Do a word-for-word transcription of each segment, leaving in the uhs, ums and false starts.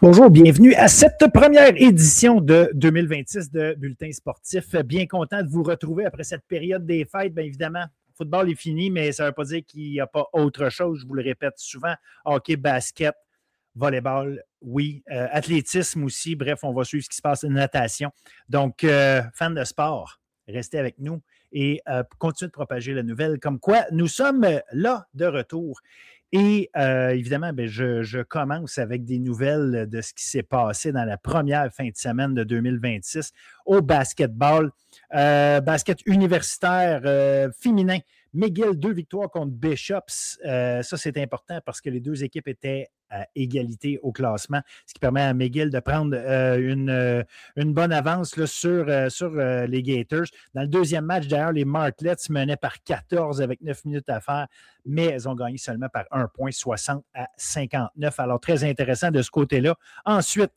Bonjour, bienvenue à cette première édition de deux mille vingt-six de Bulletin sportif. Bien content de vous retrouver après cette période des fêtes. Bien évidemment, le football est fini, mais ça ne veut pas dire qu'il n'y a pas autre chose. Je vous le répète souvent, hockey, basket, volleyball, oui, euh, athlétisme aussi. Bref, on va suivre ce qui se passe en natation. Donc, euh, fans de sport, restez avec nous et euh, continuez de propager la nouvelle. Comme quoi, nous sommes là de retour. Et euh, évidemment, bien, je, je commence avec des nouvelles de ce qui s'est passé dans la première fin de semaine de deux mille vingt-six au basketball. Euh, basket universitaire euh, féminin. McGill, deux victoires contre Bishops. Euh, ça, c'est important parce que les deux équipes étaient à égalité au classement, ce qui permet à McGill de prendre euh, une, euh, une bonne avance là, sur, euh, sur euh, les Gators. Dans le deuxième match, d'ailleurs, les Martlets menaient par quatorze avec neuf minutes à faire, mais elles ont gagné seulement par un point, soixante à cinquante-neuf. Alors, très intéressant de ce côté-là. Ensuite,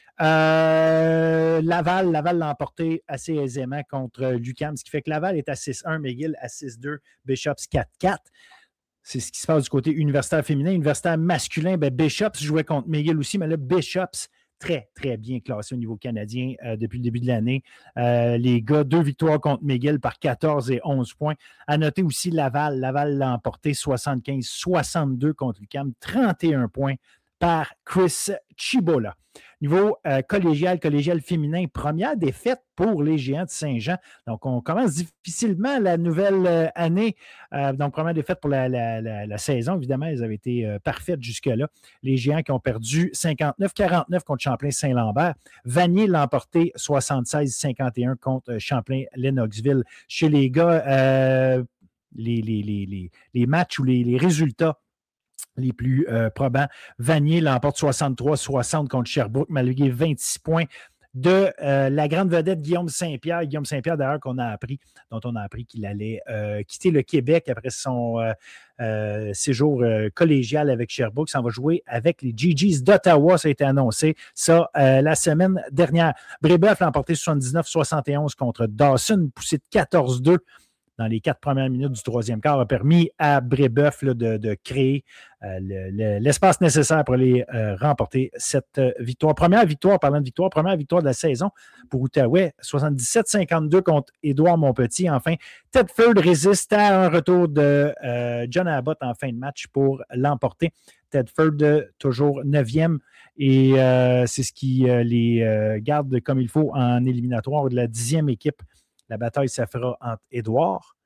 Euh, Laval, Laval l'a emporté assez aisément contre l'UQAM, ce qui fait que Laval est à six un, McGill à six deux, Bishops quatre quatre. C'est ce qui se passe du côté universitaire féminin. Universitaire masculin, ben Bishops jouait contre McGill aussi, mais là, Bishops, très, très bien classé au niveau canadien euh, depuis le début de l'année. Euh, les gars, deux victoires contre McGill par quatorze et onze points. À noter aussi Laval. Laval l'a emporté soixante-quinze soixante-deux contre l'UQAM, trente et un points par Chris Chibola. Niveau euh, collégial, collégial féminin, première défaite pour les Géants de Saint-Jean. Donc, on commence difficilement la nouvelle euh, année. Euh, donc, première défaite pour la, la, la, la saison. Évidemment, elles avaient été euh, parfaites jusque-là. Les Géants qui ont perdu cinquante-neuf quarante-neuf contre Champlain-Saint-Lambert. Vanier l'a emporté soixante-seize cinquante et un contre Champlain-Lennoxville. Chez les gars, euh, les, les, les, les, les matchs ou les, les résultats les plus euh, probants. Vanier l'emporte soixante-trois soixante contre Sherbrooke, malgré vingt-six points de euh, la grande vedette Guillaume Saint-Pierre. Guillaume Saint-Pierre, d'ailleurs, qu'on a appris, dont on a appris qu'il allait euh, quitter le Québec après son euh, euh, séjour euh, collégial avec Sherbrooke. Ça va jouer avec les G Gs d'Ottawa. Ça a été annoncé, ça, euh, la semaine dernière. Brébeuf l'a emporté soixante-dix-neuf soixante et onze contre Dawson, poussé de quatorze deux. Dans les quatre premières minutes du troisième quart, a permis à Brébeuf là, de, de créer euh, le, le, l'espace nécessaire pour aller euh, remporter cette euh, victoire. Première victoire, parlant de victoire, première victoire de la saison pour Outaouais, soixante-dix-sept cinquante-deux contre Édouard Montpetit. Enfin, Tedford résiste à un retour de euh, John Abbott en fin de match pour l'emporter. Tedford, toujours neuvième, et euh, c'est ce qui euh, les euh, garde comme il faut en éliminatoire de la dixième équipe. La bataille se fera entre Édouard,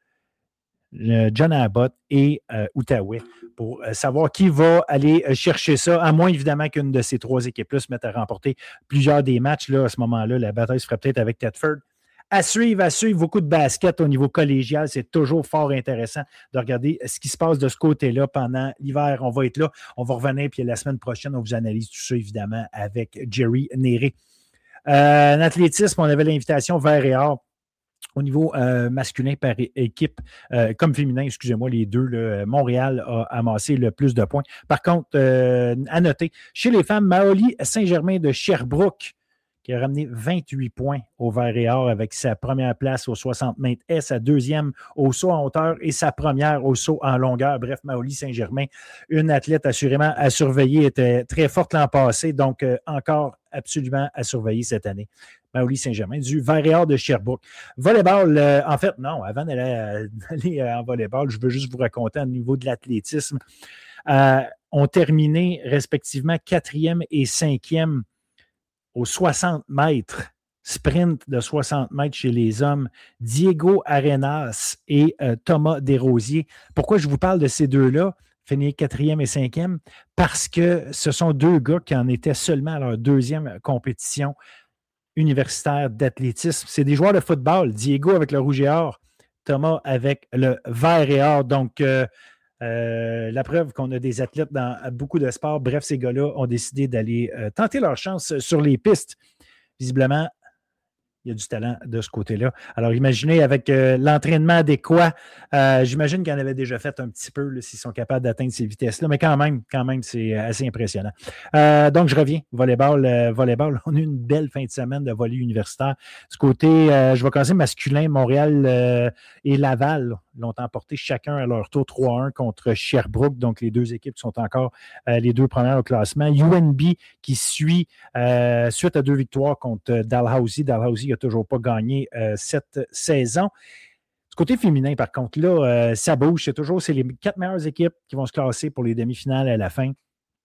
John Abbott et euh, Outaouais pour euh, savoir qui va aller chercher ça, à moins évidemment qu'une de ces trois équipes-là se mette à remporter plusieurs des matchs. Là, à ce moment-là, la bataille se ferait peut-être avec Tedford. À suivre, à suivre, beaucoup de basket au niveau collégial. C'est toujours fort intéressant de regarder ce qui se passe de ce côté-là pendant l'hiver. On va être là, on va revenir, puis la semaine prochaine, on vous analyse tout ça, évidemment, avec Jerry Néré. Euh, en athlétisme, on avait l'invitation Vert et Or. Au niveau euh, masculin par équipe, euh, comme féminin, excusez-moi, les deux, là, Montréal a amassé le plus de points. Par contre, euh, à noter, chez les femmes, Maoli Saint-Germain de Sherbrooke, qui a ramené vingt-huit points au Vert et Or avec sa première place au soixante mètres et sa deuxième au saut en hauteur et sa première au saut en longueur. Bref, Maoli Saint-Germain, une athlète assurément à surveiller, était très forte l'an passé, donc euh, encore absolument à surveiller cette année. Maoli Saint-Germain, du Vert et Or de Sherbrooke. Volleyball, euh, en fait, non, avant d'aller, d'aller en volleyball, je veux juste vous raconter au niveau de l'athlétisme. Euh, ont terminé respectivement quatrième et cinquième aux soixante mètres, sprint de soixante mètres chez les hommes, Diego Arenas et euh, Thomas Desrosiers. Pourquoi je vous parle de ces deux-là, finir quatrième et cinquième? Parce que ce sont deux gars qui en étaient seulement à leur deuxième compétition universitaire d'athlétisme. C'est des joueurs de football. Diego avec le rouge et or, Thomas avec le vert et or. Donc, euh, euh, la preuve qu'on a des athlètes dans beaucoup de sports. Bref, ces gars-là ont décidé d'aller euh, tenter leur chance sur les pistes. Visiblement, il y a du talent de ce côté-là. Alors, imaginez avec euh, l'entraînement adéquat, euh, j'imagine qu'ils en avaient déjà fait un petit peu là, s'ils sont capables d'atteindre ces vitesses-là, mais quand même, quand même, c'est assez impressionnant. Euh, donc, je reviens. Volleyball, euh, volleyball. On a eu une belle fin de semaine de volley universitaire. Du côté, euh, je vais commencer masculin, Montréal euh, et Laval. l'ont emporté chacun à leur tour trois à un contre Sherbrooke. Donc, les deux équipes sont encore euh, les deux premières au classement. U N B qui suit euh, suite à deux victoires contre Dalhousie. Dalhousie n'a toujours pas gagné euh, cette saison. Du côté féminin, par contre, là, euh, ça bouge. C'est toujours c'est les quatre meilleures équipes qui vont se classer pour les demi-finales à la fin.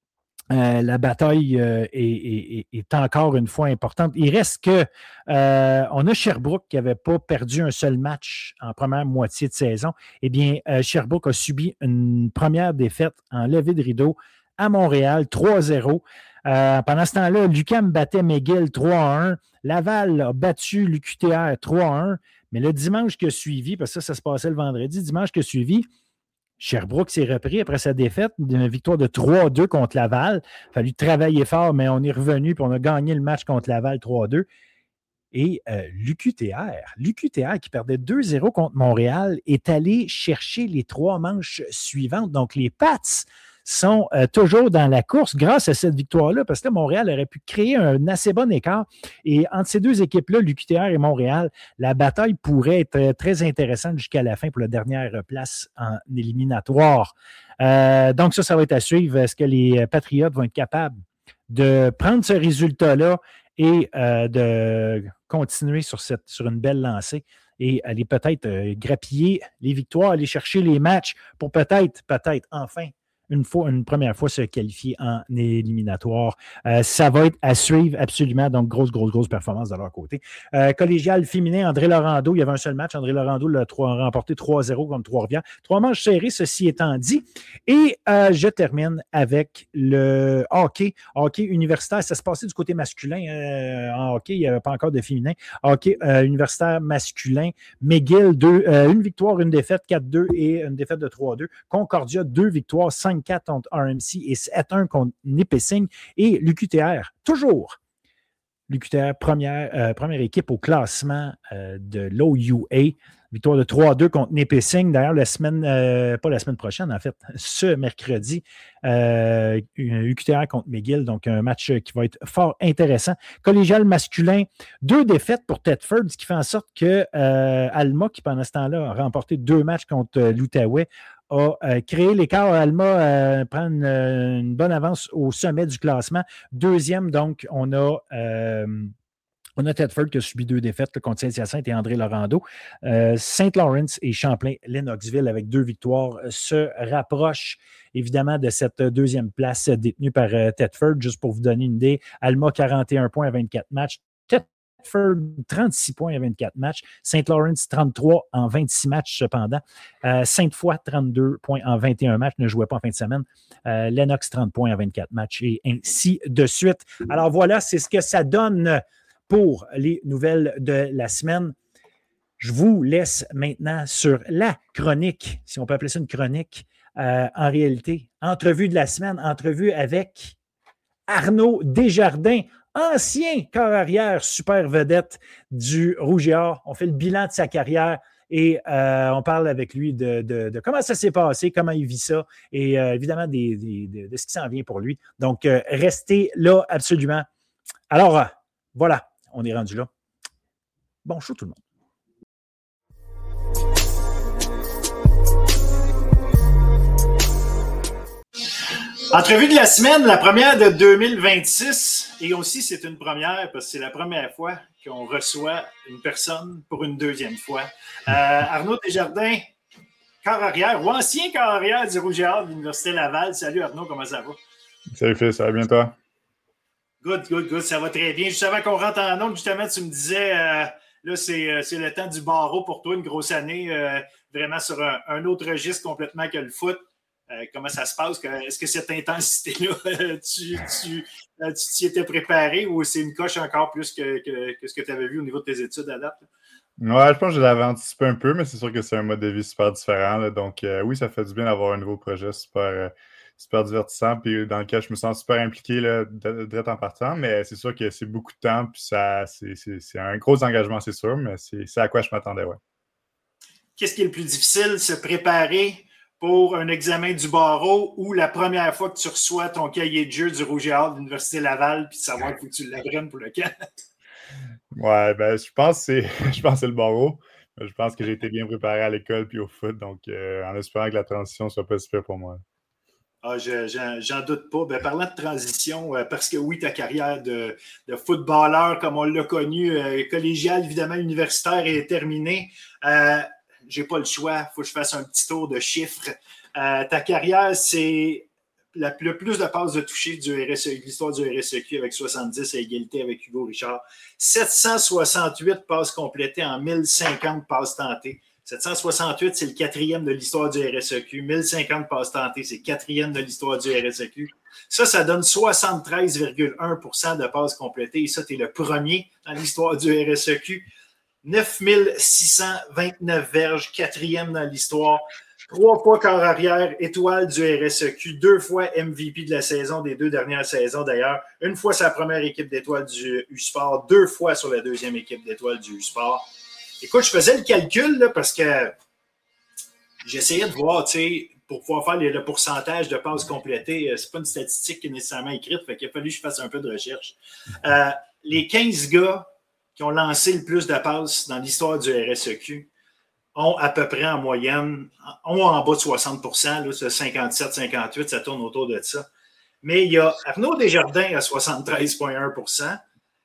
Euh, la bataille euh, est, est, est encore une fois importante. Il reste que euh, on a Sherbrooke qui n'avait pas perdu un seul match en première moitié de saison. Eh bien, euh, Sherbrooke a subi une première défaite en levée de rideau à Montréal, trois à zéro. Euh, pendant ce temps-là, l'UQAM battait McGill trois à un. Laval a battu l'U Q T R trois à un. Mais le dimanche qui a suivi, parce que ça, ça se passait le vendredi, dimanche qui a suivi, Sherbrooke s'est repris après sa défaite, une victoire de trois à deux contre Laval. Il a fallu travailler fort, mais on est revenu et on a gagné le match contre Laval trois à deux. Et euh, l'U Q T R, l'U Q T R qui perdait deux à zéro contre Montréal, est allé chercher les trois manches suivantes. Donc, les Pats sont euh, toujours dans la course grâce à cette victoire-là, parce que Montréal aurait pu créer un assez bon écart. Et entre ces deux équipes-là, l'U Q T R et Montréal, la bataille pourrait être très intéressante jusqu'à la fin pour la dernière place en éliminatoire. Euh, donc ça, ça va être à suivre. Est-ce que les Patriotes vont être capables de prendre ce résultat-là et euh, de continuer sur, cette, sur une belle lancée et aller peut-être euh, grappiller les victoires, aller chercher les matchs pour peut-être, peut-être, enfin, Une, fois, une première fois se qualifier en éliminatoire. Euh, ça va être à suivre absolument. Donc, grosse, grosse, grosse performance de leur côté. Euh, collégial féminin, André Laurando, il y avait un seul match. André Laurando l'a remporté trois à zéro contre Trois-Rivières. Trois manches serrées, ceci étant dit. Et euh, je termine avec le hockey. Hockey universitaire, ça se passait du côté masculin. Euh, en hockey, il n'y avait pas encore de féminin. Hockey euh, universitaire masculin. McGill, deux, euh, une victoire, une défaite, quatre à deux et une défaite de trois à deux. Concordia, deux victoires, cinq quatre contre R M C et sept à un contre Nipissing. Et l'U Q T R, toujours. L'U Q T R, première, euh, première équipe au classement euh, de l'O U A. Victoire de trois à deux contre Nipissing. D'ailleurs, la semaine, euh, pas la semaine prochaine, en fait, ce mercredi, euh, U Q T R contre McGill. Donc, un match qui va être fort intéressant. Collégial masculin, deux défaites pour Thetford, ce qui fait en sorte que euh, Alma, qui pendant ce temps-là a remporté deux matchs contre euh, l'Outaouais, a euh, créé l'écart. Alma euh, prend une, une bonne avance au sommet du classement. Deuxième, donc, on a... Euh, On a Thetford qui a subi deux défaites là, contre Saint-Hyacinthe et André Laurando. Euh, Saint Lawrence et Champlain-Lennoxville avec deux victoires euh, se rapprochent évidemment de cette deuxième place euh, détenue par euh, Thetford. Juste pour vous donner une idée, Alma quarante et un points à vingt-quatre matchs. Thetford trente-six points à vingt-quatre matchs. Saint Lawrence trente-trois en vingt-six matchs cependant. Euh, Sainte-Foy trente-deux points en vingt et un matchs, ne jouait pas en fin de semaine. Euh, Lennox trente points en vingt-quatre matchs et ainsi de suite. Alors voilà, c'est ce que ça donne pour les nouvelles de la semaine. Je vous laisse maintenant sur la chronique, si on peut appeler ça une chronique, euh, en réalité. Entrevue de la semaine, entrevue avec Arnaud Desjardins, ancien corps arrière super vedette du Rouge et Or. On fait le bilan de sa carrière et euh, on parle avec lui de, de, de comment ça s'est passé, comment il vit ça et euh, évidemment des, des, de, de ce qui s'en vient pour lui. Donc, euh, restez là absolument. Alors, euh, voilà. On est rendu là. Bon show tout le monde. Entrevue de la semaine, la première de deux mille vingt-six. Et aussi, c'est une première parce que c'est la première fois qu'on reçoit une personne pour une deuxième fois. Euh, Arnaud Desjardins, corps arrière ou ancien corps arrière du Rouge et Or de l'Université Laval. Salut Arnaud, comment ça va? Salut Phil, ça va bien toi? Good, good, good, ça va très bien. Juste avant qu'on rentre en ondes, justement, tu me disais, euh, là, c'est, c'est le temps du barreau pour toi, une grosse année, euh, vraiment sur un, un autre registre complètement que le foot. Euh, comment ça se passe? Est-ce que cette intensité-là, tu, tu, tu t'y étais préparé ou c'est une coche encore plus que, que, que ce que tu avais vu au niveau de tes études à date? Ouais, je pense que je l'avais anticipé un peu, mais c'est sûr que c'est un mode de vie super différent. Là. Donc, euh, oui, ça fait du bien d'avoir un nouveau projet super... Euh, super divertissant, puis dans lequel je me sens super impliqué là, direct en partant, mais c'est sûr que c'est beaucoup de temps, puis ça, c'est, c'est, c'est un gros engagement, c'est sûr, mais c'est, c'est à quoi je m'attendais, ouais. Qu'est-ce qui est le plus difficile, se préparer pour un examen du barreau ou la première fois que tu reçois ton cahier de jeu du Rouge et Or de l'Université Laval, puis de savoir qu'il faut que tu l'apprennes pour le camp? Ouais, ben je pense que c'est, je pense que c'est le barreau. Je pense que j'ai été bien préparé à l'école puis au foot, donc euh, en espérant que la transition soit pas super pour moi. Ah, je, j'en, j'en doute pas. Ben, parlant de transition, euh, parce que oui, ta carrière de, de footballeur, comme on l'a connu, euh, collégial, évidemment, universitaire, est terminée. Euh, j'ai pas le choix. Il faut que je fasse un petit tour de chiffres. Euh, ta carrière, c'est la, le plus de passes de toucher du R S E, l'histoire du R S E Q avec soixante-dix à égalité avec Hugo Richard. sept cent soixante-huit passes complétées en mille cinquante passes tentées. sept cent soixante-huit, c'est le quatrième de l'histoire du R S E Q. mille cinquante passes tentées, c'est le quatrième de l'histoire du R S E Q. Ça, ça donne soixante-treize virgule un pour cent de passes complétées. Et ça, tu es le premier dans l'histoire du R S E Q. neuf mille six cent vingt-neuf verges, quatrième dans l'histoire. Trois fois corps arrière, étoile du R S E Q. Deux fois M V P de la saison, des deux dernières saisons d'ailleurs. Une fois sa première équipe d'étoiles du U-Sport. Deux fois sur la deuxième équipe d'étoiles du U-Sport. Écoute, je faisais le calcul là, parce que j'essayais de voir, tu sais, pour pouvoir faire les, le pourcentage de passes complétées, c'est pas une statistique qui est nécessairement écrite, fait qu'il a fallu que je fasse un peu de recherche. Euh, les quinze gars qui ont lancé le plus de passes dans l'histoire du R S E Q ont à peu près en moyenne, ont en bas de soixante pour cent, là, c'est cinquante-sept cinquante-huit, ça tourne autour de ça. Mais il y a Arnaud Desjardins à soixante-treize virgule un pour cent,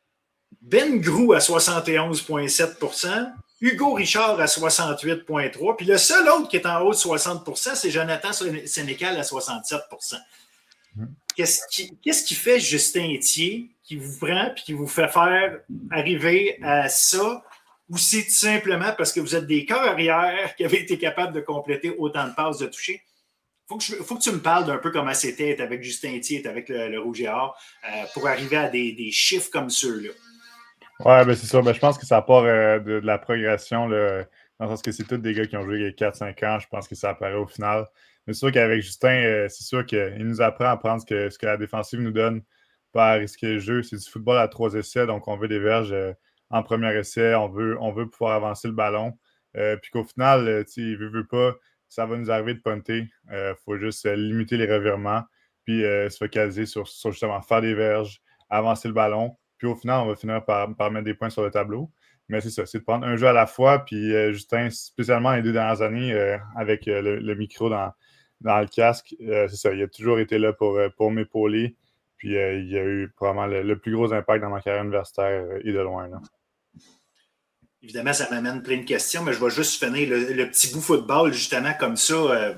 Ben Grou à soixante et onze virgule sept pour cent, Hugo Richard à soixante-huit virgule trois pour cent, puis le seul autre qui est en haut de soixante pour cent, c'est Jonathan Sénécal à soixante-sept pour cent. Qu'est-ce qui, qu'est-ce qui fait Justin Etier qui vous prend et qui vous fait faire arriver à ça? Ou c'est tout simplement parce que vous êtes des corps arrière qui avaient été capables de compléter autant de passes de toucher? Il faut, faut que tu me parles d'un peu comment c'était avec Justin Etier, avec le, le Rouge et Or, euh, pour arriver à des, des chiffres comme ceux-là. Ouais, ben c'est ça. Ben, je pense que ça part euh, de, de la progression, là, dans le sens que c'est tous des gars qui ont joué quatre cinq ans. Je pense que ça apparaît au final. Mais c'est sûr qu'avec Justin, euh, c'est sûr qu'il nous apprend à prendre ce que, ce que la défensive nous donne, pas à risquer le jeu. C'est du football à trois essais, donc on veut des verges euh, en premier essai. On veut, on veut pouvoir avancer le ballon. Euh, puis qu'au final, euh, il veut, veut pas, ça va nous arriver de punter. Il euh, faut juste euh, limiter les revirements, puis euh, se focaliser sur, sur justement faire des verges, avancer le ballon. Puis au final, on va finir par, par mettre des points sur le tableau. Mais c'est ça, c'est de prendre un jeu à la fois. Puis euh, Justin, spécialement les deux dernières années, euh, avec euh, le, le micro dans, dans le casque, euh, c'est ça, il a toujours été là pour, pour m'épauler. Puis euh, il a eu probablement le, le plus gros impact dans ma carrière universitaire euh, et de loin. Là. Évidemment, ça m'amène plein de questions, mais je vais juste finir le, le petit bout football, justement, comme ça. Euh,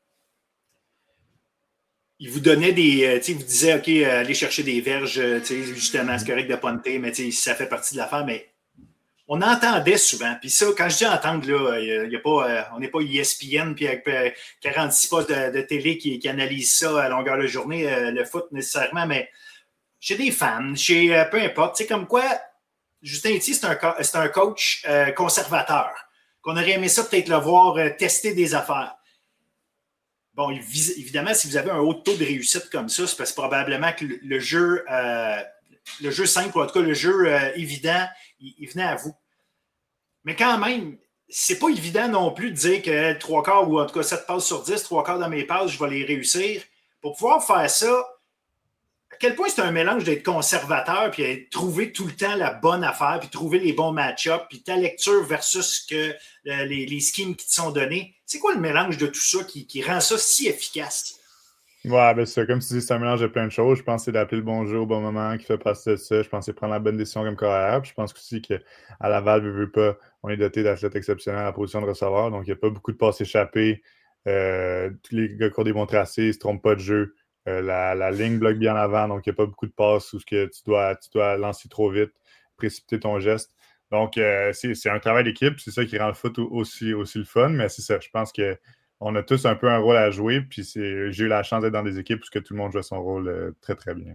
il vous donnait des. Euh, il vous disait, OK, euh, allez chercher des verges, euh, justement, c'est correct de punter, mais ça fait partie de l'affaire. Mais on entendait souvent. Puis ça, quand je dis entendre, là, y a pas, euh, on n'est pas E S P N puis avec euh, quarante-six postes de, de télé qui, qui analysent ça à longueur de journée, euh, le foot nécessairement, mais chez des fans, chez euh, peu importe, tu sais, comme quoi. Justin Etier, c'est un, c'est un coach euh, conservateur, qu'on aurait aimé ça peut-être le voir euh, tester des affaires. Bon, évidemment, si vous avez un haut taux de réussite comme ça, c'est parce que probablement que le, le jeu, euh, le jeu simple, ou en tout cas le jeu euh, évident, il, il venait à vous. Mais quand même, c'est pas évident non plus de dire que trois quarts, ou en tout cas sept passes sur dix, trois quarts de mes passes, je vais les réussir. Pour pouvoir faire ça, à quel point c'est un mélange d'être conservateur puis de trouver tout le temps la bonne affaire puis trouver les bons match-ups puis ta lecture versus que, euh, les, les schemes qui te sont donnés. C'est quoi le mélange de tout ça qui, qui rend ça si efficace? Ouais, ben c'est comme tu dis, c'est un mélange de plein de choses. Je pense que c'est d'appeler le bon jeu au bon moment qui fait passer de ça. Je pense que c'est prendre la bonne décision comme carrière. Puis je pense aussi qu'à Laval, ne veut pas, on est doté d'athlètes exceptionnels à la position de receveur. Donc, il n'y a pas beaucoup de passes échappées. Euh, tous les gars qui ont des bons tracés, ils ne se trompent pas de jeu. Euh, la, la ligne bloque bien avant, donc il n'y a pas beaucoup de passes où que tu, dois, tu dois lancer trop vite, précipiter ton geste. Donc, euh, c'est, c'est un travail d'équipe. C'est ça qui rend le foot aussi, aussi le fun. Mais c'est ça, je pense qu'on a tous un peu un rôle à jouer. Puis c'est, j'ai eu la chance d'être dans des équipes où que tout le monde joue son rôle euh, très, très bien.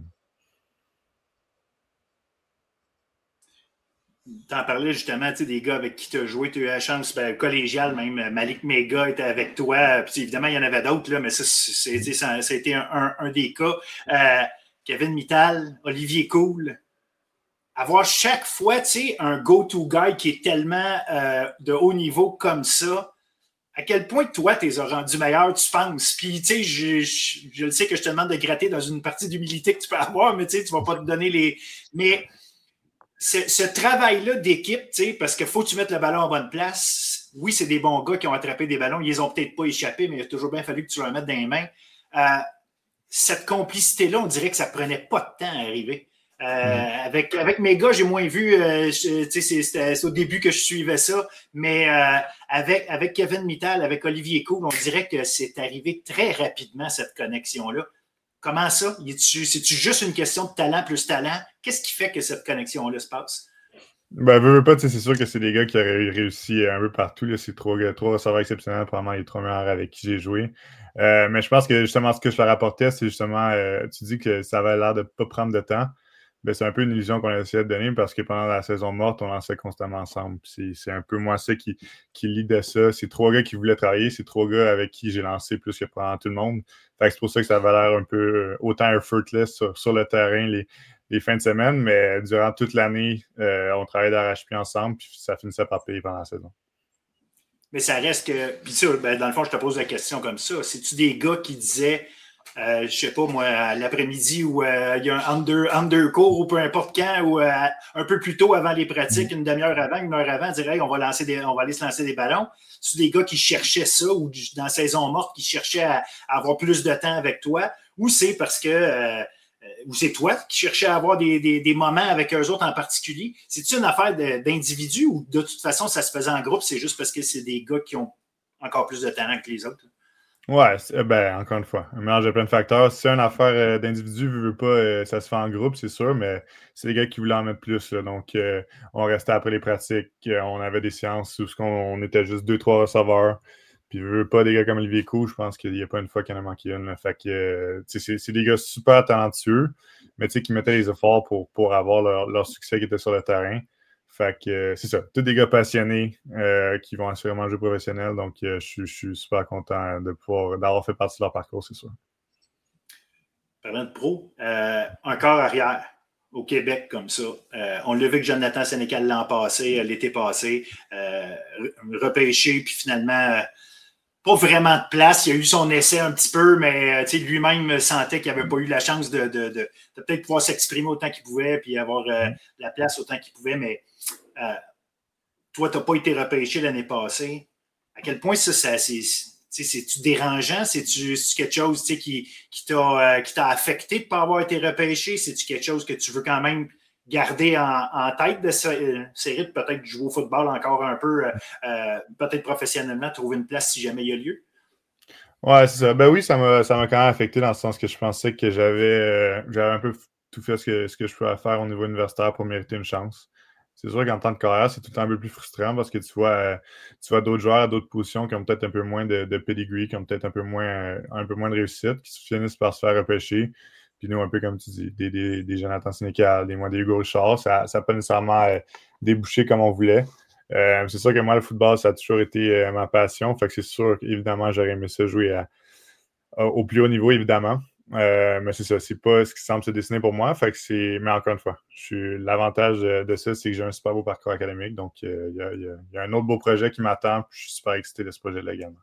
Tu en parlais justement, tu sais, des gars avec qui tu as joué, tu as eu la chance, ben, collégiale même, Malik Mega était avec toi, puis évidemment, il y en avait d'autres, là, mais ça, c'est, c'est, ça, ça a été un, un, un des cas. Euh, Kevin Mittal, Olivier Cool, avoir chaque fois, tu sais, un go-to guy qui est tellement euh, de haut niveau comme ça, à quel point toi, tu les as rendus meilleurs, tu penses? Puis, tu sais, je, je, je le sais que je te demande de gratter dans une partie d'humilité que tu peux avoir, mais tu sais, tu vas pas te donner les... Mais... ce, ce travail-là d'équipe, parce qu'il faut que tu mettes le ballon en bonne place. Oui, c'est des bons gars qui ont attrapé des ballons. Ils les ont peut-être pas échappés, mais il a toujours bien fallu que tu leur mettes dans les mains. Euh, cette complicité-là, on dirait que ça prenait pas de temps à arriver. Euh, mm. avec, avec mes gars, j'ai moins vu, euh, c'est, c'est au début que je suivais ça, mais euh, avec, avec Kevin Mittal, avec Olivier Cool, on dirait que c'est arrivé très rapidement, cette connexion-là. Comment ça? C'est-tu juste une question de talent plus talent? Qu'est-ce qui fait que cette connexion-là se passe? Ben, veux, veux pas, c'est sûr que c'est des gars qui auraient réussi un peu partout. Là. C'est trois, trois receveurs exceptionnels, probablement les trois meilleurs avec qui j'ai joué. Euh, mais je pense que justement, ce que je leur apportais, c'est justement, euh, tu dis que ça avait l'air de ne pas prendre de temps. Ben, c'est un peu une illusion qu'on a essayé de donner parce que pendant la saison morte, on lançait constamment ensemble. C'est, c'est un peu moi ça qui, qui lit de ça. C'est trois gars qui voulaient travailler, c'est trois gars avec qui j'ai lancé plus que pendant tout le monde. Fait que c'est pour ça que ça avait l'air un peu autant effortless sur, sur le terrain les, les fins de semaine, mais durant toute l'année, euh, on travaillait d'arrache-pied ensemble, puis ça finissait par payer pendant la saison. Mais ça reste que. Puis ça, ben, dans le fond, je te pose la question comme ça. C'est-tu des gars qui disaient. Euh, je sais pas, moi, l'après-midi où euh, il y a un under, undercourt ou peu importe quand, ou euh, un peu plus tôt avant les pratiques, une demi-heure avant, une heure avant, dire hey, on va lancer des, on va aller se lancer des ballons. C'est des gars qui cherchaient ça, ou dans la saison morte, qui cherchaient à, à avoir plus de temps avec toi, ou c'est parce que euh, ou c'est toi qui cherchais à avoir des, des, des moments avec eux autres en particulier. C'est-tu une affaire de, d'individu ou de toute façon, ça se faisait en groupe, c'est juste parce que c'est des gars qui ont encore plus de talent que les autres? Ouais, ben, encore une fois, un mélange de plein de facteurs. Si c'est une affaire euh, d'individu, veut, veut pas, euh, ça se fait en groupe, c'est sûr, mais c'est des gars qui voulaient en mettre plus. Là, donc, euh, on restait après les pratiques, euh, on avait des séances où on, on était juste deux, trois receveurs. Puis, veut, veut pas des gars comme Olivier Coux, je pense qu'il n'y a pas une fois qu'il y en a manqué une. Là. Fait que, euh, c'est, c'est des gars super talentueux, mais qui mettaient les efforts pour, pour avoir leur, leur succès qui était sur le terrain. Fait que euh, c'est ça, tous des gars passionnés euh, qui vont assurément jouer professionnel, donc euh, je, je suis super content de pouvoir d'avoir fait partie de leur parcours, c'est sûr. Parlant de pro, euh, encore arrière au Québec comme ça. Euh, on l'a vu que Jonathan Sénécal l'an passé, l'été passé, euh, repêché, puis finalement, euh, pas vraiment de place. Il a eu son essai un petit peu, mais lui-même sentait qu'il n'avait pas eu la chance de, de, de, de peut-être pouvoir s'exprimer autant qu'il pouvait, puis avoir euh, la place autant qu'il pouvait, mais Euh, toi, tu n'as pas été repêché l'année passée. À quel point ça, ça c'est, c'est-tu dérangeant? C'est-tu, c'est-tu quelque chose qui, qui, t'a, euh, qui t'a affecté de ne pas avoir été repêché? C'est-tu quelque chose que tu veux quand même garder en, en tête de ce, série de peut-être jouer au football encore un peu, euh, peut-être professionnellement, trouver une place si jamais il y a lieu? Ouais, c'est ça. Ben oui, ça m'a, ça m'a quand même affecté dans le sens que je pensais que j'avais, euh, j'avais un peu tout fait ce que, ce que je pouvais faire au niveau universitaire pour mériter une chance. C'est sûr qu'en tant que carrière, c'est tout le temps un peu plus frustrant parce que tu vois, euh, tu vois d'autres joueurs à d'autres positions qui ont peut-être un peu moins de, de pedigree, qui ont peut-être un peu moins euh, un peu moins de réussite, qui finissent par se faire repêcher. Puis nous, un peu comme tu dis, des, des, des Jonathan Sénécal, des, des Hugo Richard, ça n'a pas nécessairement euh, débouché comme on voulait. Euh, c'est sûr que moi, le football, ça a toujours été euh, ma passion. Fait que c'est sûr qu'évidemment, j'aurais aimé ça jouer à, à, au plus haut niveau, évidemment. Euh, mais c'est ça, c'est pas ce qui semble se dessiner pour moi. Fait que c'est... Mais encore une fois, je suis... l'avantage de, de ça, c'est que j'ai un super beau parcours académique. Donc, il euh, y, a, y, a, y a un autre beau projet qui m'attend. Puis je suis super excité de ce projet-là également.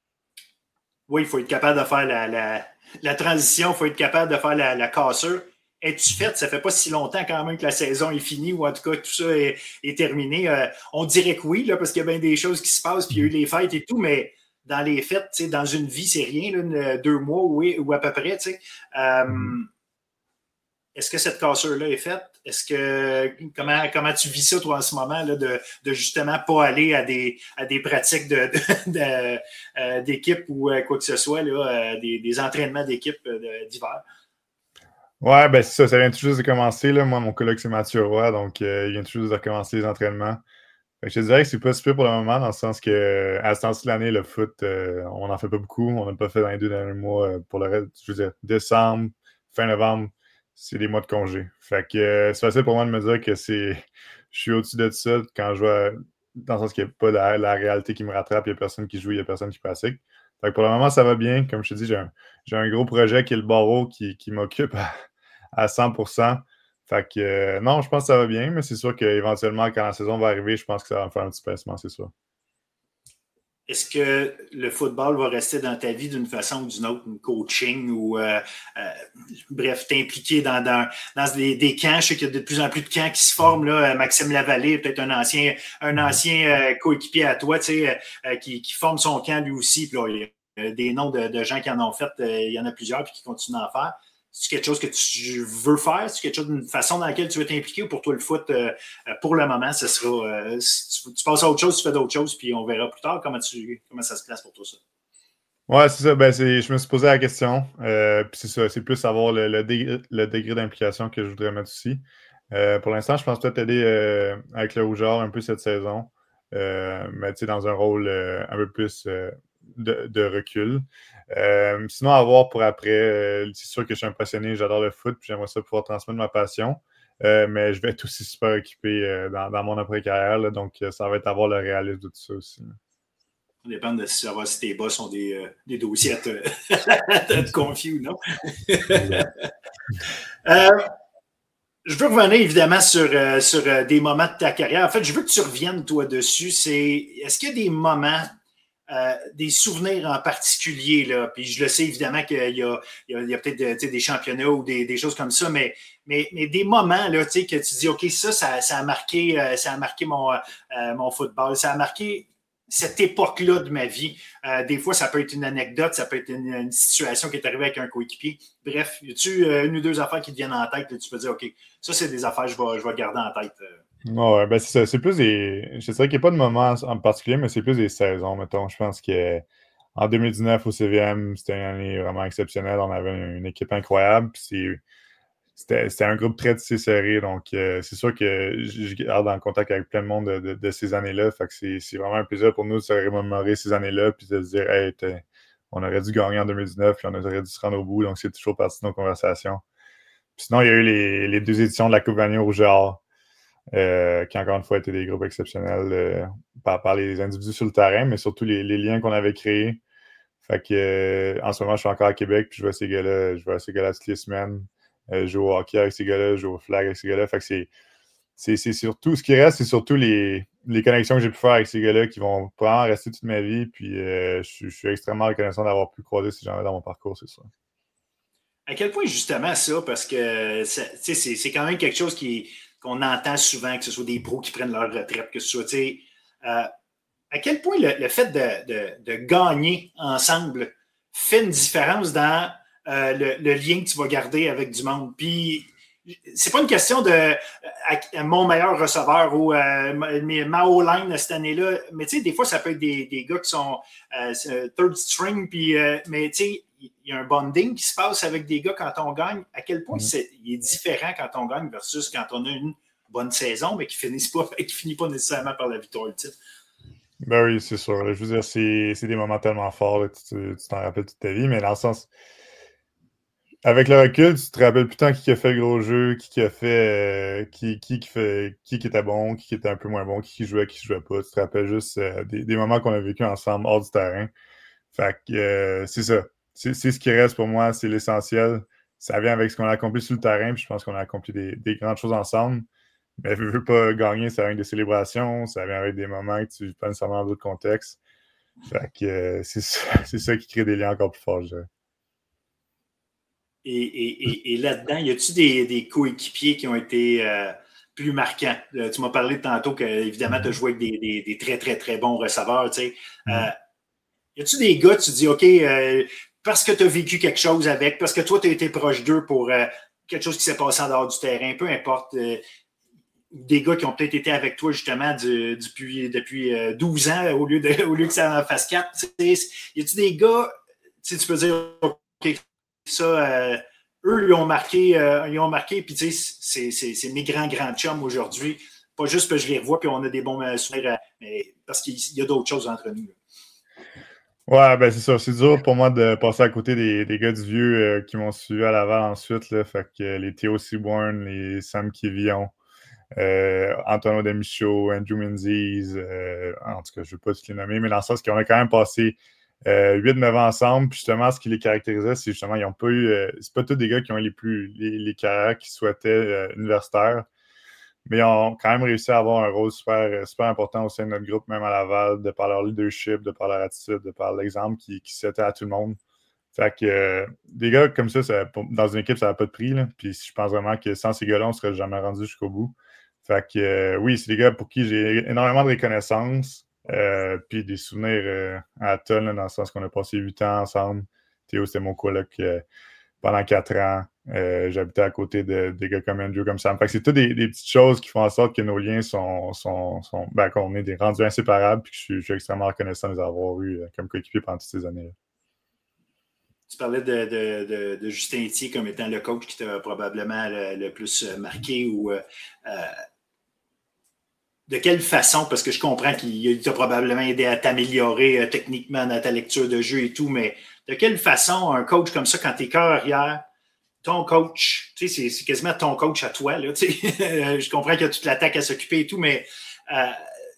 Oui, il faut être capable de faire la, la, la transition, il faut être capable de faire la, la cassure. Es-tu faite? Ça fait pas si longtemps quand même que la saison est finie, ou en tout cas, tout ça est, est terminé. Euh, on dirait que oui, là, parce qu'il y a bien des choses qui se passent, puis il y a eu les fêtes et tout, mais dans les fêtes, dans une vie, c'est rien, là, une, deux mois oui, ou à peu près. Euh, mm. Est-ce que cette cassure-là est faite? Est-ce que comment, comment tu vis ça, toi, en ce moment, là, de, de justement pas aller à des, à des pratiques de, de, de, euh, d'équipe ou euh, quoi que ce soit, là, euh, des, des entraînements d'équipe euh, d'hiver? Ouais, ben c'est ça, ça vient tout juste de commencer. Là. Moi, mon coloc, c'est Mathieu Roy, donc euh, il vient tout juste de recommencer les entraînements. Fait que je te dirais que c'est pas super pour le moment, dans le sens que à ce temps-ci de l'année, le foot, euh, on n'en fait pas beaucoup. On n'a pas fait dans les deux derniers mois. Euh, pour le reste, je veux dire, décembre, fin novembre, c'est des mois de congé. Fait que euh, c'est facile pour moi de me dire que c'est je suis au-dessus de ça quand je vois, dans le sens qu'il n'y a pas la, la réalité qui me rattrape, il n'y a personne qui joue, il n'y a personne qui pratique. Fait que pour le moment, ça va bien. Comme je te dis, j'ai un, j'ai un gros projet qui est le barreau qui, qui m'occupe à, à cent pour cent. Fait que euh, non, je pense que ça va bien, mais c'est sûr qu'éventuellement, quand la saison va arriver, je pense que ça va me faire un petit pincement, c'est sûr. est-ce que le football va rester dans ta vie d'une façon ou d'une autre, une coaching ou euh, euh, bref, t'impliquer dans, dans, dans des, des camps? Je sais qu'il y a de plus en plus de camps qui se forment. Là. Maxime Lavallée, peut-être un ancien, un ancien euh, coéquipier à toi, tu sais, euh, qui, qui forme son camp lui aussi. Puis là, il y a des noms de, de gens qui en ont fait, euh, il y en a plusieurs puis qui continuent à en faire. C'est quelque chose que tu veux faire? C'est quelque chose d'une façon dans laquelle tu veux t'impliquer ou pour toi, le foot, euh, pour le moment, ce sera. Euh, tu, tu passes à autre chose, tu fais d'autres choses, puis on verra plus tard comment, tu, comment ça se place pour toi, ça. Ouais, c'est ça. Ben, c'est, je me suis posé la question. Euh, puis c'est ça. C'est plus savoir le, le, degré, le degré d'implication que je voudrais mettre aussi. Euh, pour l'instant, je pense peut-être aider euh, avec le Rougeard un peu cette saison. Euh, mais tu sais, dans un rôle euh, un peu plus euh, de, de recul. Euh, sinon, à voir pour après, euh, c'est sûr que je suis un passionné, j'adore le foot, puis j'aimerais ça pouvoir transmettre ma passion. Euh, mais je vais être aussi super occupé euh, dans, dans mon après-carrière, là, donc ça va être à voir le réalisme de tout ça aussi. Là. Ça dépend de si savoir si tes boss ont des, euh, des dossiers à te, à te confier ou non. euh, je veux revenir évidemment sur, euh, sur euh, des moments de ta carrière. En fait, je veux que tu reviennes, toi, dessus. C'est, est-ce qu'il y a des moments Euh, des souvenirs en particulier, là. Puis je le sais évidemment qu'il y a, il y a, il y a peut-être de, des championnats ou des, des choses comme ça, mais, mais, mais des moments là, que tu dis, OK, ça, ça, ça a marqué, euh, ça a marqué mon, euh, mon football, ça a marqué cette époque-là de ma vie. Euh, des fois, ça peut être une anecdote, ça peut être une, une situation qui est arrivée avec un coéquipier. Bref, y a-tu euh, une ou deux affaires qui te viennent en tête, là, tu peux dire, OK, ça, c'est des affaires que je vais, je vais garder en tête. Euh. Ouais, ben c'est ça. C'est plus des. Je dirais qu'il n'y a pas de moment en particulier, mais c'est plus des saisons, mettons. Je pense qu'en deux mille dix-neuf au C V M, c'était une année vraiment exceptionnelle. On avait une équipe incroyable. Puis c'était, c'était un groupe très tissé serré. Donc, euh, c'est sûr que je garde en contact avec plein de monde de, de, de ces années-là. Fait que c'est, c'est vraiment un plaisir pour nous de se remémorer ces années-là. Puis de se dire, hey, on aurait dû gagner en deux mille dix-neuf, puis on aurait dû se rendre au bout. Donc, c'est toujours partie de nos conversations. Puis sinon, il y a eu les, les deux éditions de la Coupe Vanier au Rougeard. Euh, qui encore une fois étaient des groupes exceptionnels euh, par, par les individus sur le terrain, mais surtout les, les liens qu'on avait créés. Fait que euh, en ce moment, je suis encore à Québec, puis je vois ces gars-là, je vois ces gars-là toutes les semaines. Euh, je joue au hockey avec ces gars-là, je joue au flag avec ces gars-là. Fait que c'est, c'est, c'est surtout, ce qui reste, c'est surtout les, les connexions que j'ai pu faire avec ces gars-là qui vont probablement rester toute ma vie. Puis euh, je, je suis extrêmement reconnaissant d'avoir pu croiser ces gens-là dans mon parcours, c'est ça. À quel point justement ça, parce que c'est, c'est quand même quelque chose qui qu'on entend souvent, que ce soit des pros qui prennent leur retraite, que ce soit, tu sais, euh, à quel point le, le fait de, de, de gagner ensemble fait une différence dans euh, le, le lien que tu vas garder avec du monde. Puis, c'est pas une question de euh, mon meilleur receveur ou euh, ma O-line cette année-là, mais tu sais, des fois, ça peut être des, des gars qui sont euh, third string, puis, euh, mais tu sais, il y a un bonding qui se passe avec des gars quand on gagne. À quel point mm-hmm. c'est, il est différent quand on gagne versus quand on a une bonne saison, mais qui finit pas, qui finit pas nécessairement par la victoire ultime. Ben oui, c'est sûr. Là. Je veux dire, c'est, c'est des moments tellement forts, là, tu, tu t'en rappelles toute ta vie, mais dans le sens... Avec le recul, tu te rappelles plus tant qui a fait le gros jeu, qui a fait... Euh, qui, qui, qui, fait qui, qui était bon, qui était un peu moins bon, qui, qui jouait, qui jouait pas. Tu te rappelles juste euh, des, des moments qu'on a vécu ensemble hors du terrain. Fait que euh, c'est ça. C'est, c'est ce qui reste pour moi, c'est l'essentiel. Ça vient avec ce qu'on a accompli sur le terrain, puis je pense qu'on a accompli des, des grandes choses ensemble. Mais je veux pas gagner, ça vient avec des célébrations, ça vient avec des moments que tu pas nécessairement dans d'autres contextes. Fait que euh, c'est, ça, c'est ça qui crée des liens encore plus forts, je dirais. Et, et, et, et là-dedans, y a-tu des, des coéquipiers qui ont été euh, plus marquants? Euh, tu m'as parlé tantôt qu'évidemment, tu as joué avec des, des, des très, très, très bons receveurs. Tu sais. Mm. Euh, y a-tu des gars, tu dis, OK, euh, parce que tu as vécu quelque chose avec, parce que toi, tu as été proche d'eux pour euh, quelque chose qui s'est passé en dehors du terrain, peu importe, euh, des gars qui ont peut-être été avec toi justement du, depuis, depuis euh, douze ans au lieu, de, au lieu que ça en fasse quatre. Tu sais. Y a-tu des gars, tu peux dire, OK, ça, euh, eux, ils ont marqué, euh, ils ont marqué, puis tu sais, c'est, c'est, c'est mes grands, grands chums aujourd'hui. Pas juste que je les revois, puis on a des bons euh, souvenirs, mais parce qu'il y a d'autres choses entre nous. Là. Ouais, ben c'est ça. C'est dur pour moi de passer à côté des, des gars du vieux euh, qui m'ont suivi à Laval ensuite. Là, fait que euh, les Théo Seaborn, les Sam Kivillon, euh, Antonio Demichaud, Andrew Menzies, euh, en tout cas, je ne veux pas tous les nommer, mais dans le sens qu'on a quand même passé Euh, huit neuf ans ensemble, puis justement, ce qui les caractérisait, c'est justement, ils n'ont pas eu, euh, c'est pas tous des gars qui ont eu les plus, les, les carrières qu'ils souhaitaient euh, universitaires. mais ils ont quand même réussi à avoir un rôle super, super important au sein de notre groupe, même à Laval, de par leur leadership, de par leur attitude, de par l'exemple qui, qui s'était à tout le monde. Fait que euh, des gars comme ça, ça pour, dans une équipe, ça n'a pas de prix. Là. Puis je pense vraiment que sans ces gars-là, on ne serait jamais rendu jusqu'au bout. Fait que euh, oui, c'est des gars pour qui j'ai énormément de reconnaissance. Euh, puis des souvenirs euh, à tonnes, là, dans le sens qu'on a passé huit ans ensemble. Théo, c'était mon coloc euh, pendant quatre ans. Euh, j'habitais à côté de, des gars comme Andrew, comme Sam. Fait que c'est toutes des, des petites choses qui font en sorte que nos liens sont, sont, sont ben, qu'on est des rendus inséparables. Puis que je suis, je suis extrêmement reconnaissant de les avoir eus euh, comme coéquipiers pendant toutes ces années-là. Tu parlais de, de, de, de Justin Thier comme étant le coach qui t'a probablement le, le plus marqué ou euh, de quelle façon, parce que je comprends qu'il t'a probablement aidé à t'améliorer euh, techniquement dans ta lecture de jeu et tout, mais de quelle façon un coach comme ça, quand t'es cœur arrière, ton coach, tu sais, c'est, c'est quasiment ton coach à toi, là, tu sais. Je comprends qu'il y a toute l'attaque à s'occuper et tout, mais euh,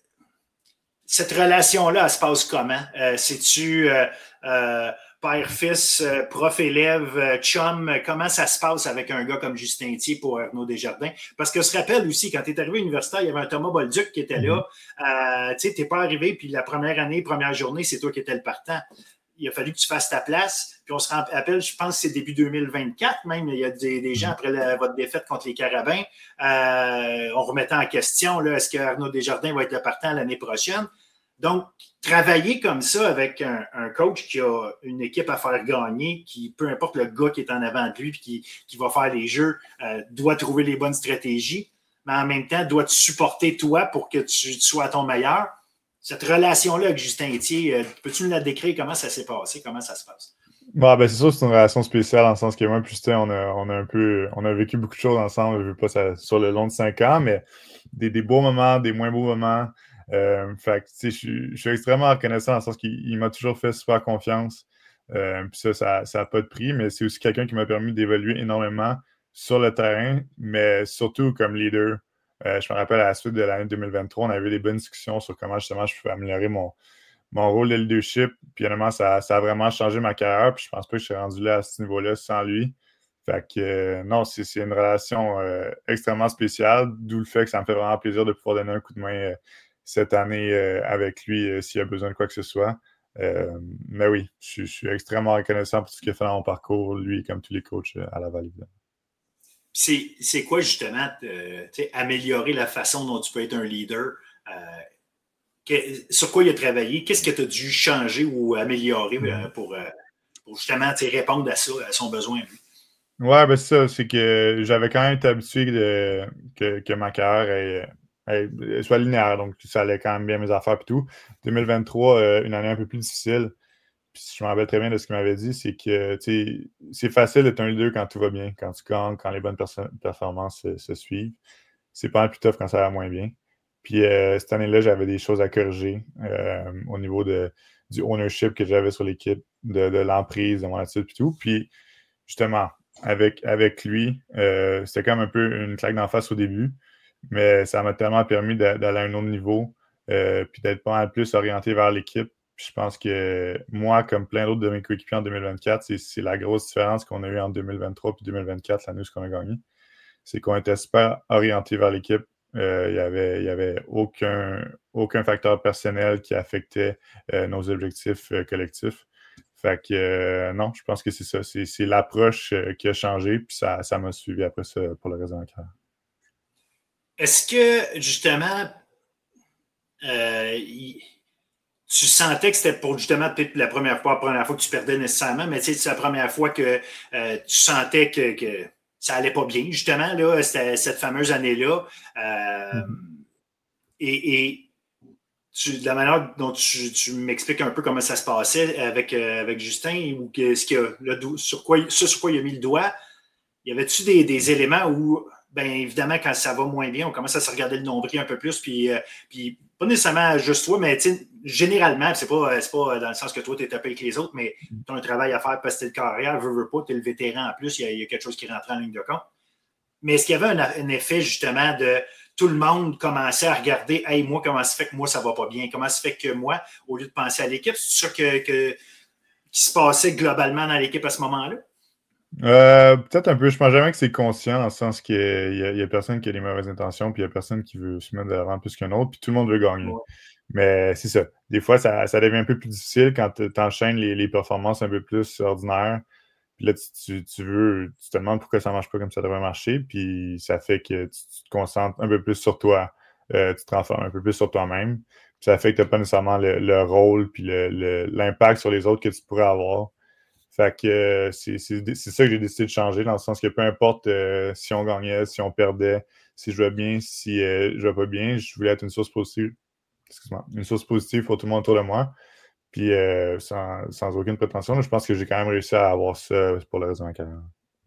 cette relation-là, elle se passe comment? Euh, c'est-tu euh, euh, père-fils, euh, prof-élève, euh, chum, comment ça se passe avec un gars comme Justin Thier pour Arnaud Desjardins? Parce que je te rappelle aussi, quand tu es arrivé à l'université, il y avait un Thomas Bolduc qui était là. Euh, tu sais, tu n'es pas arrivé, puis la première année, première journée, c'est toi qui étais le partant. Il a fallu que tu fasses ta place. Puis on se rappelle, je pense que c'est début deux mille vingt-quatre même, il y a des, des gens après la, votre défaite contre les Carabins, euh, on remettait en question, là, est-ce que Arnaud Desjardins va être le partant l'année prochaine? Donc, travailler comme ça avec un, un coach qui a une équipe à faire gagner, qui, peu importe le gars qui est en avant de lui et qui, qui va faire les jeux, euh, doit trouver les bonnes stratégies, mais en même temps, doit te supporter toi pour que tu, tu sois à ton meilleur. Cette relation-là avec Justin Thier, euh, peux-tu nous la décrire? Comment ça s'est passé? Comment ça se passe? Bon, ben, c'est sûr que c'est une relation spéciale dans le sens que moi, puis Justin, on a, on a un peu, on a vécu beaucoup de choses ensemble, je veux pas ça, sur le long de cinq ans, mais des, des beaux moments, des moins beaux moments. Euh, fait que, tu sais, je, je suis extrêmement reconnaissant dans le sens qu'il m'a toujours fait super confiance. Euh, puis ça, ça n'a pas de prix, mais c'est aussi quelqu'un qui m'a permis d'évoluer énormément sur le terrain, mais surtout comme leader. Euh, je me rappelle à la suite de l'année deux mille vingt-trois, on avait des bonnes discussions sur comment justement je pouvais améliorer mon, mon rôle de leadership. Puis honnêtement, ça, ça a vraiment changé ma carrière. Puis je pense pas que je serais rendu là à ce niveau-là sans lui. Fait que euh, non, c'est, c'est une relation euh, extrêmement spéciale, d'où le fait que ça me fait vraiment plaisir de pouvoir donner un coup de main euh, cette année euh, avec lui euh, s'il y a besoin de quoi que ce soit. Euh, mais oui, je, je suis extrêmement reconnaissant pour tout ce qu'il a fait dans mon parcours, lui, comme tous les coachs euh, à Laval. C'est, c'est quoi justement euh, améliorer la façon dont tu peux être un leader? Euh, que, sur quoi il a travaillé? Qu'est-ce que tu as dû changer ou améliorer euh, pour, euh, pour justement répondre à ça, à son besoin? Ouais, ben c'est ça, c'est que j'avais quand même été habitué de, que, que ma carrière est, est, soit linéaire, donc ça allait quand même bien mes affaires et tout. deux mille vingt-trois, euh, une année un peu plus difficile. Puis je me rappelle très bien de ce qu'il m'avait dit, c'est que tu sais, c'est facile d'être un leader quand tout va bien, quand tu gagnes, quand les bonnes perso- performances se, se suivent. C'est pas mal plus tough quand ça va moins bien. Puis euh, cette année-là, j'avais des choses à corriger euh, au niveau de, du ownership que j'avais sur l'équipe, de, de l'emprise, de mon attitude et tout. Puis justement, avec, avec lui, euh, c'était comme un peu une claque d'en face au début, mais ça m'a tellement permis d'aller à un autre niveau, euh, puis d'être pas mal plus orienté vers l'équipe. Puis je pense que moi, comme plein d'autres de mes coéquipiers en deux mille vingt-quatre, c'est, c'est la grosse différence qu'on a eue en deux mille vingt-trois puis deux mille vingt-quatre, l'année où on a gagné. C'est qu'on était super orienté vers l'équipe. Euh, il n'y avait, y avait aucun, aucun facteur personnel qui affectait euh, nos objectifs euh, collectifs. Fait que euh, non, je pense que c'est ça. C'est, c'est l'approche euh, qui a changé, puis ça, ça m'a suivi après ça pour le reste de ma carrière. Est-ce que justement, euh, il... tu sentais que c'était pour justement peut-être la première fois, la première fois que tu perdais nécessairement, mais tu sais, c'est la première fois que euh, tu sentais que, que ça allait pas bien, justement, là, c'était cette fameuse année-là. Euh, mm-hmm. Et, et tu, de la manière dont tu, tu m'expliques un peu comment ça se passait avec, euh, avec Justin, ou que, ce qu'il a, le, sur quoi, ce sur quoi il a mis le doigt, y avait-tu des, des éléments où, bien évidemment, quand ça va moins bien, on commence à se regarder le nombril un peu plus, puis, euh, puis pas nécessairement juste toi, mais généralement, c'est pas, c'est pas dans le sens que toi, tu es tapé avec les autres, mais tu as un travail à faire parce que tu es le carrière, veux, veux pas, tu es le vétéran en plus, il y, a, il y a quelque chose qui rentre en ligne de compte. Mais est-ce qu'il y avait un, un effet, justement, de tout le monde commençait à regarder, hey, moi, comment ça fait que moi, ça va pas bien? Comment ça fait que moi, au lieu de penser à l'équipe, c'est ça que, que, qui se passait globalement dans l'équipe à ce moment-là? Euh, peut-être un peu. Je pense jamais que c'est conscient, dans le sens qu'il y a, il y a personne qui a des mauvaises intentions, puis il y a personne qui veut se mettre de l'avant plus qu'un autre, puis tout le monde veut gagner. Ouais. Mais c'est ça. Des fois, ça, ça devient un peu plus difficile quand tu enchaînes les, les performances un peu plus ordinaires. Puis là, tu, tu, tu veux, tu te demandes pourquoi ça marche pas comme ça devrait marcher, puis ça fait que tu, tu te concentres un peu plus sur toi. Euh, tu te transformes un peu plus sur toi-même. Puis ça fait que tu n'as pas nécessairement le, le rôle puis le, le, l'impact sur les autres que tu pourrais avoir. Fait que euh, c'est, c'est, c'est ça que j'ai décidé de changer, dans le sens que peu importe euh, si on gagnait, si on perdait, si je jouais bien, si euh, je jouais pas bien, je voulais être une source positive. Excuse-moi, une source positive pour tout le monde autour de moi. Puis euh, sans, sans aucune prétention, je pense que j'ai quand même réussi à avoir ça pour le reste de ma carrière.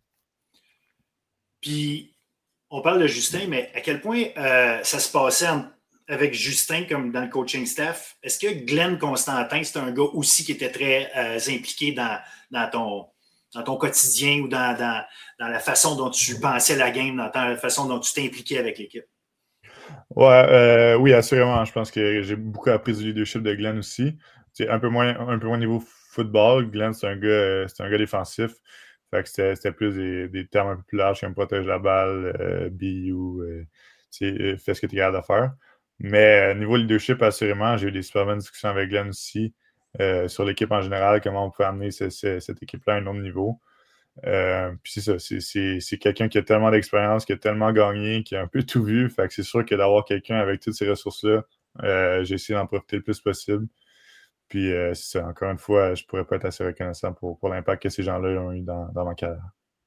Puis, on parle de Justin, mais à quel point euh, ça se passait en, avec Justin comme dans le coaching staff? Est-ce que Glenn Constantin, c'est un gars aussi qui était très euh, impliqué dans, dans, ton, dans ton quotidien ou dans, dans, dans la façon dont tu pensais la game, dans la façon dont tu t'impliquais avec l'équipe? Ouais, euh, oui, assurément. Je pense que j'ai beaucoup appris du leadership de Glenn aussi. C'est un peu moins, un peu moins niveau football. Glenn, c'est un gars, euh, c'est un gars défensif. Fait que c'était, c'était plus des, des termes un peu plus larges comme protège la balle, euh, B U, euh, euh, fais ce que tu es capable de faire. Mais euh, niveau leadership, assurément, j'ai eu des super bonnes discussions avec Glenn aussi euh, sur l'équipe en général, comment on peut amener ce, ce, cette équipe-là à un autre niveau. Euh, puis c'est ça, c'est, c'est, c'est quelqu'un qui a tellement d'expérience, qui a tellement gagné, qui a un peu tout vu. Fait que c'est sûr que d'avoir quelqu'un avec toutes ces ressources-là, euh, j'ai essayé d'en profiter le plus possible. Puis euh, c'est ça, encore une fois, je pourrais pas être assez reconnaissant pour, pour l'impact que ces gens-là ont eu dans, dans ma carrière.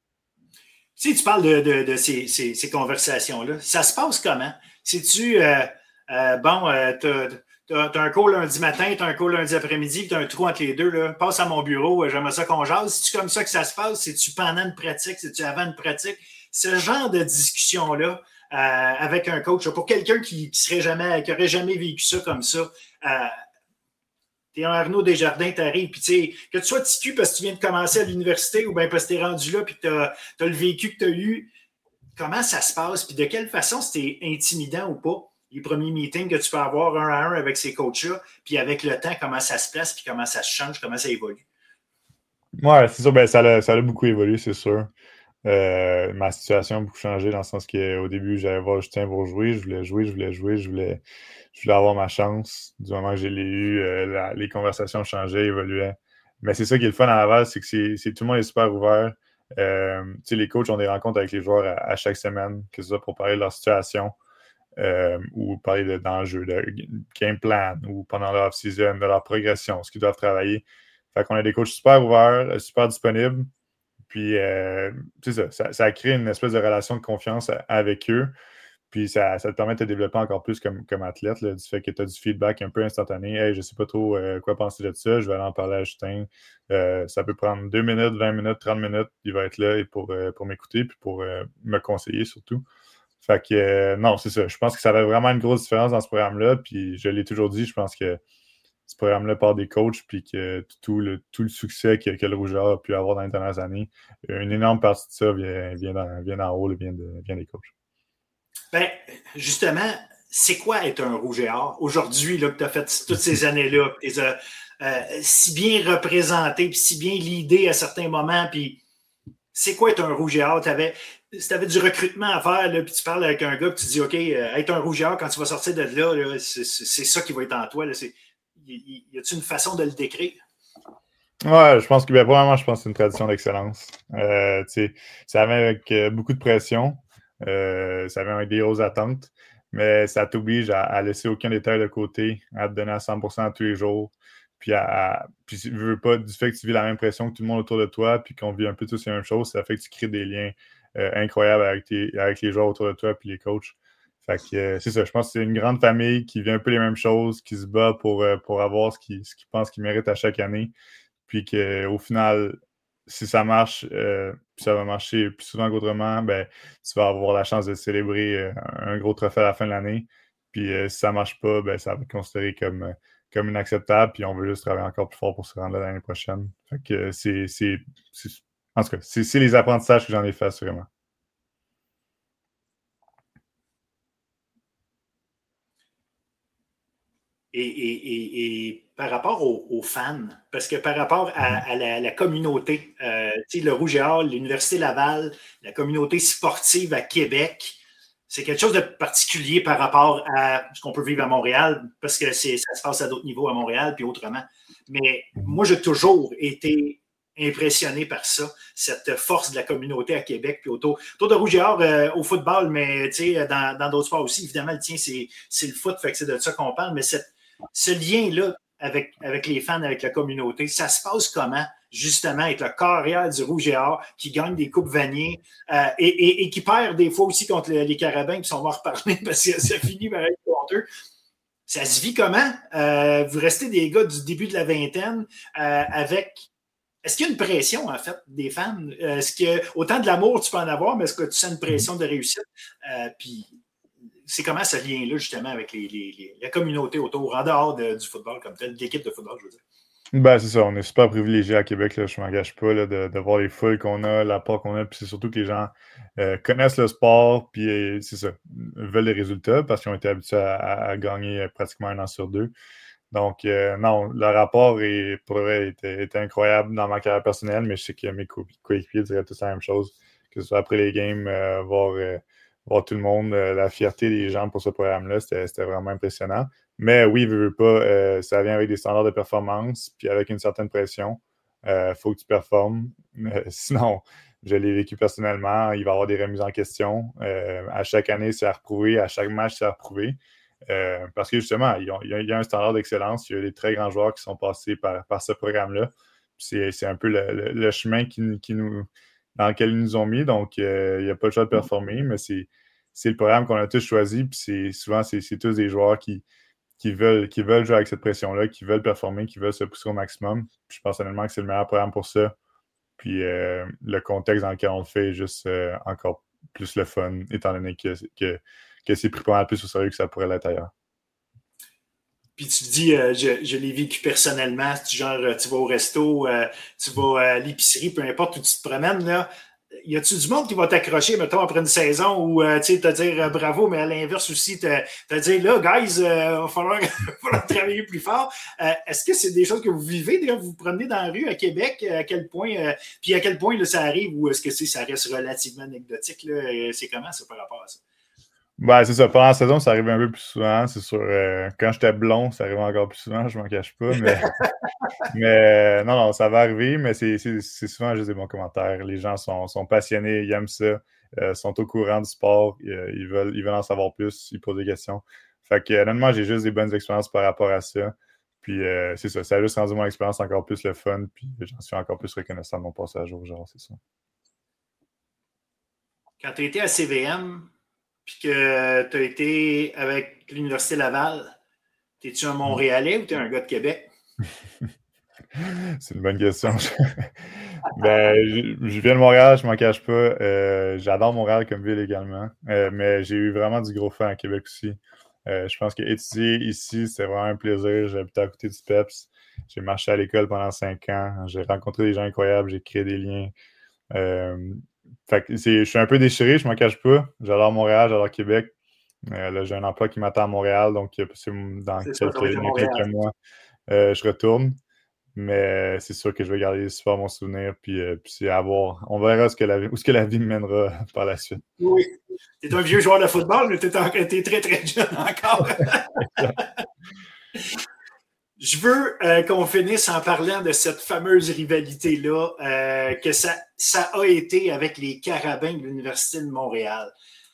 Tu sais, tu parles de, de, de ces, ces, ces conversations-là. Ça se passe comment? Si-tu, euh, euh, bon, euh, t'as, t'as un call lundi matin, t'as un call lundi après-midi, puis t'as un trou entre les deux, là. Passe à mon bureau, j'aimerais ça qu'on jase. C'est-tu comme ça que ça se passe? C'est-tu pendant une pratique? C'est-tu avant une pratique? Ce genre de discussion-là euh, avec un coach, pour quelqu'un qui, qui serait jamais, qui aurait jamais vécu ça comme ça, euh, t'es un Arnaud Desjardins, t'arrives, puis tu sais, que tu sois ticu parce que tu viens de commencer à l'université ou bien parce que t'es rendu là puis que t'as, t'as le vécu que t'as eu, comment ça se passe, puis de quelle façon c'était intimidant ou pas, les premiers meetings que tu peux avoir un à un avec ces coachs-là, puis avec le temps, comment ça se place, puis comment ça se change, comment ça évolue. Ouais, c'est sûr, ben, ça a, ça a beaucoup évolué, c'est sûr. Euh, ma situation a beaucoup changé dans le sens qu'au début, j'allais voir Justin pour jouer, je voulais jouer, je voulais jouer, je voulais, je voulais avoir ma chance. Du moment que je l'ai eu, euh, la, les conversations changeaient, évoluaient. Mais c'est ça qui est le fun à Laval, c'est que c'est, c'est, tout le monde est super ouvert. Euh, tu sais, les coachs ont des rencontres avec les joueurs à, à chaque semaine, que ce soit pour parler de leur situation euh, ou parler de, d'enjeux, de game plan ou pendant leur off-season, de leur progression, ce qu'ils doivent travailler. Fait qu'on a des coachs super ouverts, super disponibles. Puis, euh, c'est ça, ça, ça crée une espèce de relation de confiance avec eux. Puis, ça, ça te permet de te développer encore plus comme, comme athlète, là, du fait que tu as du feedback un peu instantané. Hey, je sais pas trop euh, quoi penser de ça, je vais aller en parler à Justin. Euh, ça peut prendre deux minutes, vingt minutes, trente minutes. Il va être là pour, euh, pour m'écouter puis pour euh, me conseiller surtout. Fait que, euh, non, c'est ça. Je pense que ça avait vraiment une grosse différence dans ce programme-là. Puis, je l'ai toujours dit, je pense que ce programme-là par des coachs, puis que tout le, tout le succès que, que le Rougeur a pu avoir dans les dernières années, une énorme partie de ça vient, vient, d'en, vient d'en haut, vient, de, vient des coachs. Ben, justement, c'est quoi être un Rouge et Or aujourd'hui, là, que tu as fait toutes ces années-là, tu as euh, si bien représenté, puis si bien leadé à certains moments, puis c'est quoi être un Rouge et Or? Tu avais, si tu avais du recrutement à faire, là, puis tu parles avec un gars, puis tu dis, OK, euh, être un Rouge et Or, quand tu vas sortir de là, là c'est, c'est, c'est ça qui va être en toi. Là, c'est, y, y a-t-il une façon de le décrire? Ouais, je pense que, ben, probablement, je pense que c'est une tradition d'excellence. Euh, ça vient avec euh, beaucoup de pression, euh, ça vient avec des grosses attentes, mais ça t'oblige à, à laisser aucun détail de côté, à te donner à cent pour cent tous les jours. Puis, à, à, puis je veux pas, du fait que tu vis la même pression que tout le monde autour de toi, puis qu'on vit un peu tous la même chose, ça fait que tu crées des liens euh, incroyables avec, tes, avec les joueurs autour de toi, puis les coachs. Fait que euh, c'est ça, je pense que c'est une grande famille qui vit un peu les mêmes choses, qui se bat pour, euh, pour avoir ce qu'ils ce qu'ils pensent qu'ils méritent à chaque année. Puis qu'au final, si ça marche, euh, puis ça va marcher plus souvent qu'autrement, ben, tu vas avoir la chance de célébrer euh, un gros trophée à la fin de l'année. Puis euh, si ça marche pas, ben, ça va être considéré comme, euh, comme inacceptable. Puis on veut juste travailler encore plus fort pour se rendre là l'année prochaine. Fait que euh, c'est, c'est, c'est. En tout cas, c'est, c'est les apprentissages que j'en ai fait, assurément. Et, et, et, et par rapport aux, aux fans, parce que par rapport à, à la, la communauté, euh, tu sais, le Rouge et Or, l'Université Laval, la communauté sportive à Québec, c'est quelque chose de particulier par rapport à ce qu'on peut vivre à Montréal, parce que c'est, ça se passe à d'autres niveaux à Montréal, puis autrement. Mais moi, j'ai toujours été impressionné par ça, cette force de la communauté à Québec, puis autour, autour de Rouge et Or euh, au football, mais dans, dans d'autres sports aussi. Évidemment, le tien, c'est, c'est le foot, fait que c'est de ça qu'on parle, mais cette, ce lien-là avec, avec les fans, avec la communauté, ça se passe comment, justement, avec le carrière du Rouge et Or qui gagne des coupes Vanier euh, et, et, et qui perd des fois aussi contre les, les Carabins, puis on va en reparler parce que ça finit par être contre eux. Ça se vit comment? Euh, vous restez des gars du début de la vingtaine euh, avec... Est-ce qu'il y a une pression, en fait, des fans? Est-ce que autant de l'amour tu peux en avoir, mais est-ce que tu sens une pression de réussite? Euh, puis c'est comment ce lien-là, justement, avec les, les, les, la communauté autour, en dehors de, du football comme tel, de l'équipe de football, je veux dire? Ben, c'est ça, on est super privilégiés à Québec, là, je ne m'engage pas là, de, de voir les foules qu'on a, l'apport qu'on a, puis c'est surtout que les gens euh, connaissent le sport, puis euh, c'est ça, veulent les résultats parce qu'ils ont été habitués à, à, à gagner pratiquement un an sur deux. Donc, euh, non, le rapport est, pour vrai, était, était incroyable dans ma carrière personnelle, mais je sais que mes co- coéquipiers diraient tous la même chose, que ce soit après les games, euh, voir, euh, voir tout le monde, euh, la fierté des gens pour ce programme-là, c'était, c'était vraiment impressionnant. Mais oui, veux, veux pas, euh, ça vient avec des standards de performance, puis avec une certaine pression. Il euh, faut que tu performes. Euh, sinon, je l'ai vécu personnellement, il va y avoir des remises en question. Euh, à chaque année, c'est à reprouver, à chaque match, c'est à reprouver. Euh, parce que justement, il y, a, il y a un standard d'excellence. Il y a des très grands joueurs qui sont passés par, par ce programme-là. C'est, c'est un peu le, le, le chemin qui, qui nous, dans lequel ils nous ont mis. Donc, euh, il n'y a pas le choix de performer, mais c'est, c'est le programme qu'on a tous choisi. Puis c'est, souvent, c'est, c'est tous des joueurs qui, qui, veulent, qui veulent jouer avec cette pression-là, qui veulent performer, qui veulent se pousser au maximum. Puis je pense honnêtement que c'est le meilleur programme pour ça. Puis euh, le contexte dans lequel on le fait est juste euh, encore plus le fun, étant donné que, que que c'est pris pas mal plus au sérieux que ça pourrait l'être ailleurs. Puis tu dis, euh, je, je l'ai vécu personnellement, tu, genre, tu vas au resto, euh, tu vas à l'épicerie, peu importe où tu te promènes, là, y a-tu du monde qui va t'accrocher, mettons, après une saison ou, euh, tu sais, te dire euh, bravo, mais à l'inverse aussi, te, te dire, là, guys, il euh, va falloir, falloir travailler plus fort. Euh, est-ce que c'est des choses que vous vivez, d'ailleurs, vous vous promenez dans la rue à Québec, à quel point, euh, puis à quel point là, ça arrive ou est-ce que c'est, ça reste relativement anecdotique, là, c'est comment ça par rapport à ça? Ben, c'est ça. Pendant la saison, ça arrive un peu plus souvent. C'est sûr. Euh, quand j'étais blond, ça arrivait encore plus souvent. Je m'en cache pas. Mais, mais non, non, ça va arriver. Mais c'est, c'est, c'est souvent juste des bons commentaires. Les gens sont, sont passionnés. Ils aiment ça. Euh, sont au courant du sport. Euh, ils, veulent, ils veulent en savoir plus. Ils posent des questions. Fait que, honnêtement, j'ai juste des bonnes expériences par rapport à ça. Puis, euh, c'est ça. Ça a juste rendu mon expérience encore plus le fun. Puis, j'en suis encore plus reconnaissant de mon passage au genre. C'est ça. Quand tu as été à C V M, puis que tu as été avec l'Université Laval, t'es-tu un Montréalais ou t'es un gars de Québec? C'est une bonne question. ben, je, je viens de Montréal, je m'en cache pas. Euh, j'adore Montréal comme ville également. Euh, mais j'ai eu vraiment du gros fun à Québec aussi. Euh, je pense qu'étudier ici, c'était vraiment un plaisir. J'habitais à côté du Peps. J'ai marché à l'école pendant cinq ans. J'ai rencontré des gens incroyables. J'ai créé des liens. Euh, fait que c'est, je suis un peu déchiré, je m'en cache pas. J'adore Montréal, j'adore Québec. Euh, là, j'ai un emploi qui m'attend à Montréal, donc c'est dans C'est quelques, ça, ça dans quelques mois, euh, je retourne. Mais c'est sûr que je vais garder des super bons souvenirs, puis, euh, puis c'est à voir. On verra ce que la, où ce que la vie me mènera par la suite. Oui. Tu es un vieux joueur de football, mais tu es très, très jeune encore. Je veux euh, qu'on finisse en parlant de cette fameuse rivalité-là, euh, que ça, ça a été avec les Carabins de l'Université de Montréal.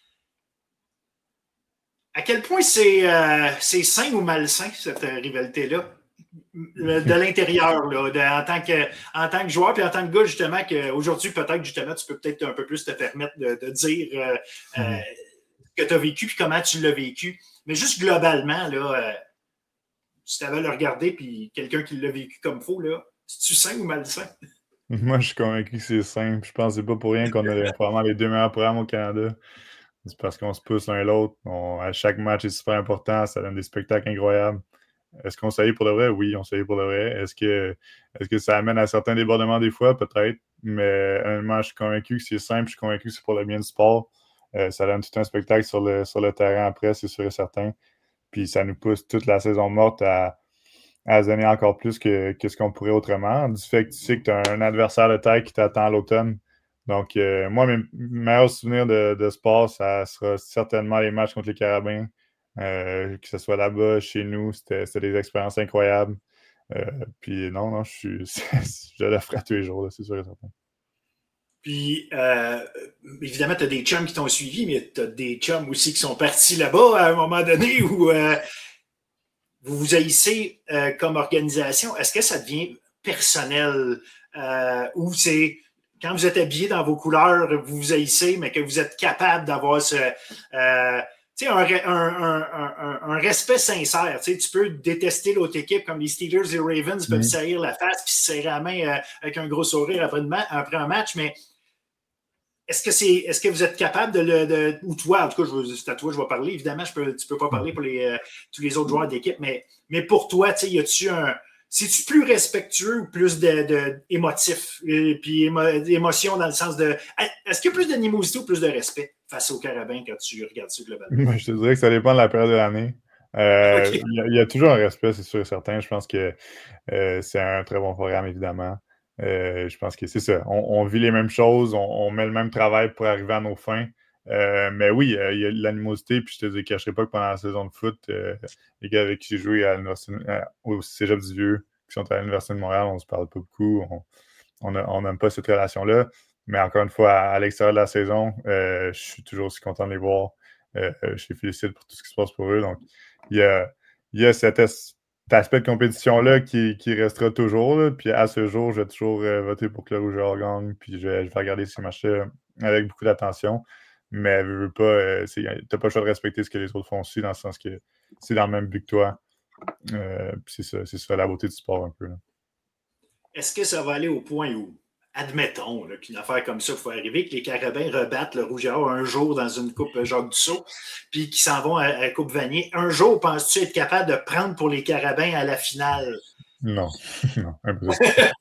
À quel point c'est, euh, c'est sain ou malsain, cette euh, rivalité-là? De l'intérieur, là, de, en, tant que, en tant que joueur, puis en tant que gars, justement, qu'aujourd'hui, peut-être, justement, tu peux peut-être un peu plus te permettre de, de dire euh, mm. euh, que tu as vécu, puis comment tu l'as vécu. Mais juste globalement, là, euh, si tu avais à le regarder, puis quelqu'un qui l'a vécu comme faux, là, c'est-tu sain ou malsain? Moi, je suis convaincu que c'est simple. Je pense que c'est pas pour rien qu'on a probablement les deux meilleurs programmes au Canada. C'est parce qu'on se pousse l'un l'autre. On, à chaque match, c'est super important. Ça donne des spectacles incroyables. Est-ce qu'on s'allie pour de vrai? Oui, on s'allie pour de vrai. Est-ce que, est-ce que ça amène à certains débordements des fois? Peut-être. Mais honnêtement, je suis convaincu que c'est simple. Je suis convaincu que c'est pour le bien du sport. Euh, ça donne tout un spectacle sur le, sur le terrain après, c'est sûr et certain. Puis ça nous pousse toute la saison morte à, à se donner encore plus que, que ce qu'on pourrait autrement. Du fait que tu sais que tu as un adversaire de taille qui t'attend à l'automne. Donc, euh, moi, mes meilleurs souvenirs de, de sport, ça sera certainement les matchs contre les Carabins. Euh, que ce soit là-bas, chez nous, c'était, c'était des expériences incroyables. Euh, puis non, non, je suis je le ferai tous les jours, là, c'est sûr et certain. Puis, euh, évidemment, tu as des chums qui t'ont suivi, mais tu as des chums aussi qui sont partis là-bas à un moment donné où euh, vous vous haïssez euh, comme organisation. Est-ce que ça devient personnel euh, ou c'est quand vous êtes habillés dans vos couleurs, vous vous haïssez, mais que vous êtes capable d'avoir ce... Euh, tu sais, un, un, un, un, un respect sincère. Tu sais, tu peux détester l'autre équipe comme les Steelers et les Ravens peuvent mmh. saillir la face puis se serrer la main euh, avec un gros sourire après, ma- après un match, mais est-ce que c'est est-ce que vous êtes capable de le de, ou toi, en tout cas, je, c'est à toi je vais parler, évidemment, je peux, tu peux pas parler pour les, euh, tous les autres joueurs d'équipe, mais, mais pour toi, tu sais, y a-tu un c'est-tu plus respectueux ou plus de, de émotif et puis émo, émotion dans le sens de est-ce qu'il y a plus d'animosité ou plus de respect face aux Carabins quand tu regardes ça globalement? Je te dirais que ça dépend de la période de l'année. Euh, okay. il, y a, il y a toujours un respect, c'est sûr et certain. Je pense que euh, c'est un très bon programme, évidemment. Euh, je pense que c'est ça. On, on vit les mêmes choses, on, on met le même travail pour arriver à nos fins. Euh, mais oui, euh, il y a de l'animosité, puis je te cacherai pas que pendant la saison de foot, euh, les gars avec qui j'ai joué à l'université, euh, au Cégep du Vieux, qui sont à l'Université de Montréal, on se parle pas beaucoup, on n'aime pas cette relation-là. Mais encore une fois, à, à l'extérieur de la saison, euh, je suis toujours aussi content de les voir. Euh, je les félicite pour tout ce qui se passe pour eux. Donc, il y a, il y a cet, es- cet aspect de compétition-là qui, qui restera toujours. Là. Puis à ce jour, je vais toujours euh, voter pour que le Rouge et Or gagne. Puis je vais, je vais regarder ces matchs-là avec beaucoup d'attention. Mais veux, veux pas, euh, tu n'as pas le choix de respecter ce que les autres font aussi, dans le sens que c'est dans le même but que toi. Euh, puis c'est ça, c'est ça la beauté du sport un peu. Là. Est-ce que ça va aller au point où, admettons là, qu'une affaire comme ça faut arriver, que les Carabins rebattent le Rouge et Or un jour dans une coupe Jacques Dussault, puis qu'ils s'en vont à la Coupe Vanier. Un jour, penses-tu être capable de prendre pour les Carabins à la finale? Non, non, impossible.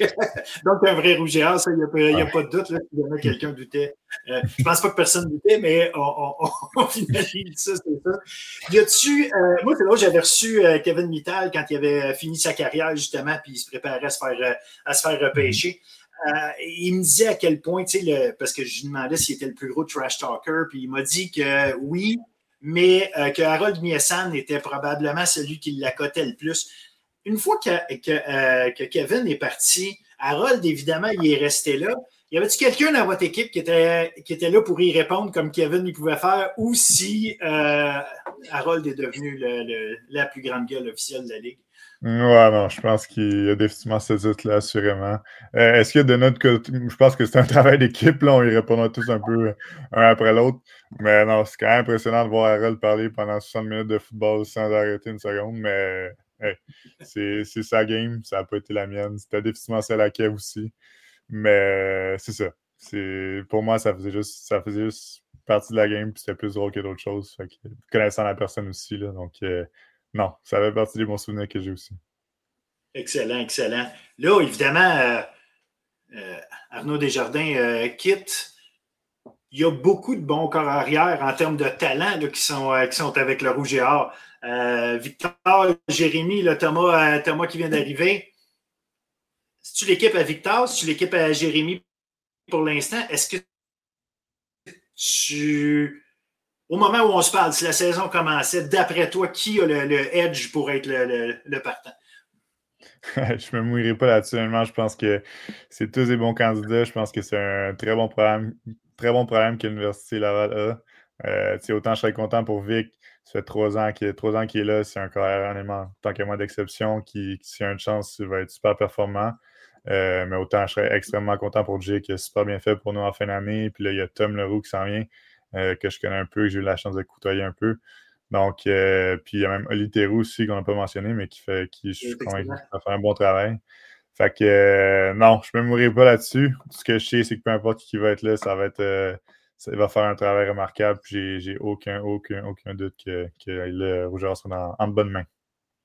Donc, un vrai Rouge et Or, ça, il n'y a, a, a pas de doute, là, si jamais quelqu'un doutait. Euh, je pense pas que personne doutait, mais on, on, on finalise ça, c'est ça. Y a-tu, euh, moi, c'est là où j'avais reçu euh, Kevin Mittal quand il avait fini sa carrière, justement, puis il se préparait à se faire, euh, à se faire repêcher. Euh, il me disait à quel point, tu sais, le, parce que je lui demandais s'il était le plus gros trash talker, puis il m'a dit que oui, mais euh, que Harold Miesan était probablement celui qui l'accotait le plus. Une fois que, que, euh, que Kevin est parti, Harold, évidemment, il est resté là. Y avait-tu quelqu'un dans votre équipe qui était, qui était là pour y répondre comme Kevin il pouvait faire, ou si euh, Harold est devenu le, le, la plus grande gueule officielle de la Ligue? Ouais, non, je pense qu'il y a définitivement ce titre-là, assurément. Euh, est-ce que de notre côté, je pense que c'est un travail d'équipe, là, on y répondra tous un peu un après l'autre, mais non, c'est quand même impressionnant de voir Harold parler pendant soixante minutes de football sans arrêter une seconde, mais hey, c'est, c'est sa game, ça n'a pas été la mienne, c'était définitivement celle à Kev aussi, mais c'est ça. C'est, pour moi, ça faisait juste ça faisait juste partie de la game, puis c'était plus drôle que d'autres choses, fait que, connaissant la personne aussi, là, donc... Euh, non, ça fait partie des bons souvenirs que j'ai aussi. Excellent, excellent. Là, évidemment, euh, euh, Arnaud Desjardins euh, quitte. Il y a beaucoup de bons corps arrière en termes de talent là, qui, sont, euh, qui sont avec le Rouge et Or. Euh, Victor, Jérémy, là, Thomas, euh, Thomas qui vient d'arriver. C'est-tu l'équipe à Victor? C'est-tu l'équipe à Jérémy pour l'instant? Est-ce que tu... Au moment où on se parle, si la saison commençait, d'après toi, qui a le, le edge pour être le, le, le partant? Je ne me mouillerai pas là-dessus. Je pense que c'est tous des bons candidats. Je pense que c'est un très bon programme, très bon programme que l'Université Laval a. Euh, autant je serais content pour Vic. Ça fait trois ans qu'il, trois ans qu'il est là. C'est un carrière honnêtement, tant que moi d'exception, qui, qui, s'il a une chance, il va être super performant. Euh, mais autant je serais extrêmement content pour Jay, qui a super bien fait pour nous en fin d'année. Puis là, il y a Tom Leroux qui s'en vient. Euh, que je connais un peu, que j'ai eu la chance de côtoyer un peu. Donc, euh, puis il y a même Oli Theroux aussi, qu'on n'a pas mentionné, mais qui fait, qui, je suis convaincu, qui va faire un bon travail. Fait que, euh, non, je ne me mourrai pas là-dessus. Tout ce que je sais, c'est que peu importe qui va être là, ça va être, euh, ça va faire un travail remarquable. Puis j'ai, j'ai aucun, aucun, aucun doute que, que le Rouge et Or sera dans, en bonne main.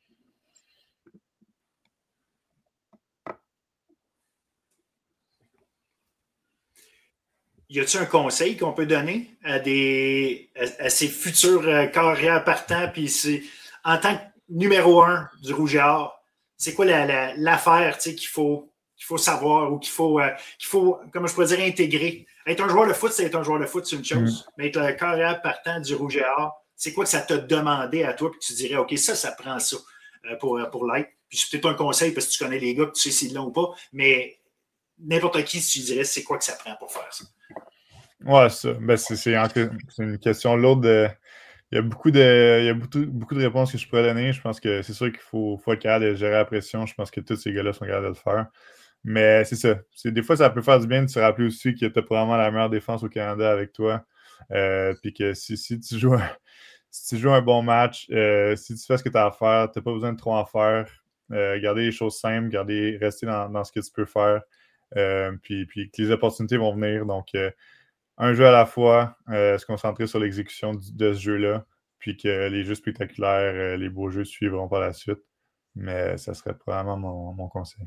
Y a-t-il un conseil qu'on peut donner à des à, à ces futurs euh, carrières partants puis ces, en tant que numéro un du Rouge et Or, c'est quoi la, la, l'affaire qu'il faut, qu'il faut savoir ou qu'il faut, euh, qu'il faut, comment je pourrais dire, intégrer? Être un joueur de foot, c'est être un joueur de foot, c'est une chose. Mm. Mais être un carrière partant du Rouge et Or, c'est quoi que ça t'a demandé à toi, puis tu dirais, OK, ça, ça prend ça euh, pour, pour l'être. Puis c'est peut-être un conseil parce que tu connais les gars, que tu sais s'ils l'ont ou pas, mais n'importe qui, si tu dirais, c'est quoi que ça prend pour faire ça? Ouais, ça. Ben, c'est, c'est, c'est une question lourde. De... Il y a, beaucoup de, il y a beaucoup, beaucoup de réponses que je pourrais donner. Je pense que c'est sûr qu'il faut, faut être capable de gérer la pression. Je pense que tous ces gars-là sont capables de le faire. Mais c'est ça. C'est, des fois, ça peut faire du bien de se rappeler aussi que tu as probablement la meilleure défense au Canada avec toi. Euh, Puis que si, si, tu joues un, si tu joues un bon match, euh, si tu fais ce que tu as à faire, tu n'as pas besoin de trop en faire. Euh, garder les choses simples, garder, rester dans, dans ce que tu peux faire. Euh, puis, puis que les opportunités vont venir. Donc, euh, un jeu à la fois, euh, se concentrer sur l'exécution du, de ce jeu-là, puis que les jeux spectaculaires, euh, les beaux jeux suivront par la suite. Mais ça serait probablement mon, mon conseil.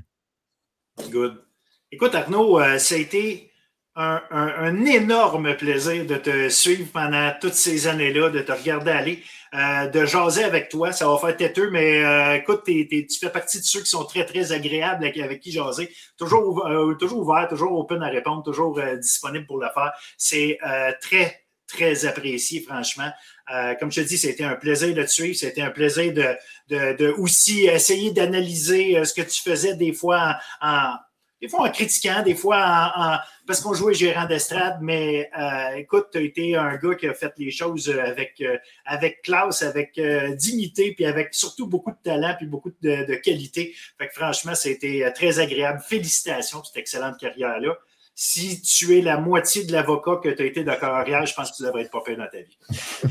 Good. Écoute, Arnaud, euh, ça a été un, un, un énorme plaisir de te suivre pendant toutes ces années-là, de te regarder aller, euh, de jaser avec toi. Ça va faire têteux, mais euh, écoute, t'es, t'es, tu fais partie de ceux qui sont très, très agréables avec, avec qui jaser. Toujours, euh, toujours ouvert, toujours open à répondre, toujours euh, disponible pour le faire. C'est euh, très, très apprécié, franchement. Euh, comme je te dis, c'était un plaisir de te suivre. C'était un plaisir de, de, de aussi essayer d'analyser euh, ce que tu faisais des fois en, en Des fois en critiquant, des fois en, en, parce qu'on jouait gérant d'estrade, mais euh, écoute, tu as été un gars qui a fait les choses avec, euh, avec classe, avec euh, dignité, puis avec surtout beaucoup de talent, puis beaucoup de, de qualité. Fait que franchement, c'était très agréable. Félicitations pour cette excellente carrière-là. Si tu es la moitié de l'avocat que tu as été de carrière, je pense que tu devrais être pas pire dans ta vie.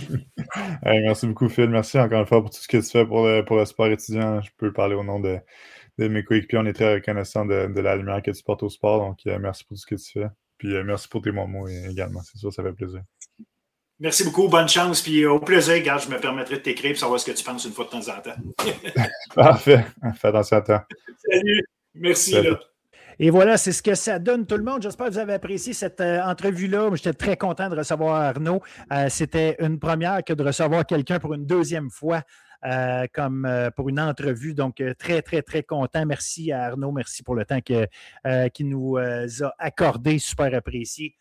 Hey, merci beaucoup, Phil. Merci encore une fois pour tout ce que tu fais pour le, pour le sport étudiant. Je peux parler au nom de de mes coéquipiers, on est très reconnaissants de, de la lumière que tu portes au sport. Donc, euh, merci pour tout ce que tu fais. Puis, euh, merci pour tes moments également. C'est sûr, ça fait plaisir. Merci beaucoup. Bonne chance. Puis, au plaisir, regarde, je me permettrai de t'écrire pour savoir ce que tu penses une fois de temps en temps. Parfait. Fais attention à toi. Salut. Merci. Salut. Là. Et voilà, c'est ce que ça donne tout le monde. J'espère que vous avez apprécié cette euh, entrevue-là. J'étais très content de recevoir Arnaud. Euh, c'était une première que de recevoir quelqu'un pour une deuxième fois. Euh, comme euh, pour une entrevue. Donc, euh, très, très, très content. Merci à Arnaud. Merci pour le temps que, euh, qu'il nous euh, a accordé. Super apprécié.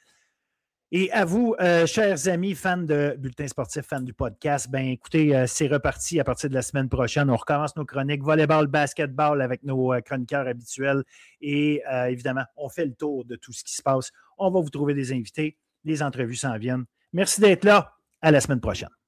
Et à vous, euh, chers amis, fans de Bulletin sportif, fans du podcast, ben écoutez, euh, c'est reparti à partir de la semaine prochaine. On recommence nos chroniques volleyball, basketball avec nos euh, chroniqueurs habituels. Et euh, évidemment, on fait le tour de tout ce qui se passe. On va vous trouver des invités. Les entrevues s'en viennent. Merci d'être là. À la semaine prochaine.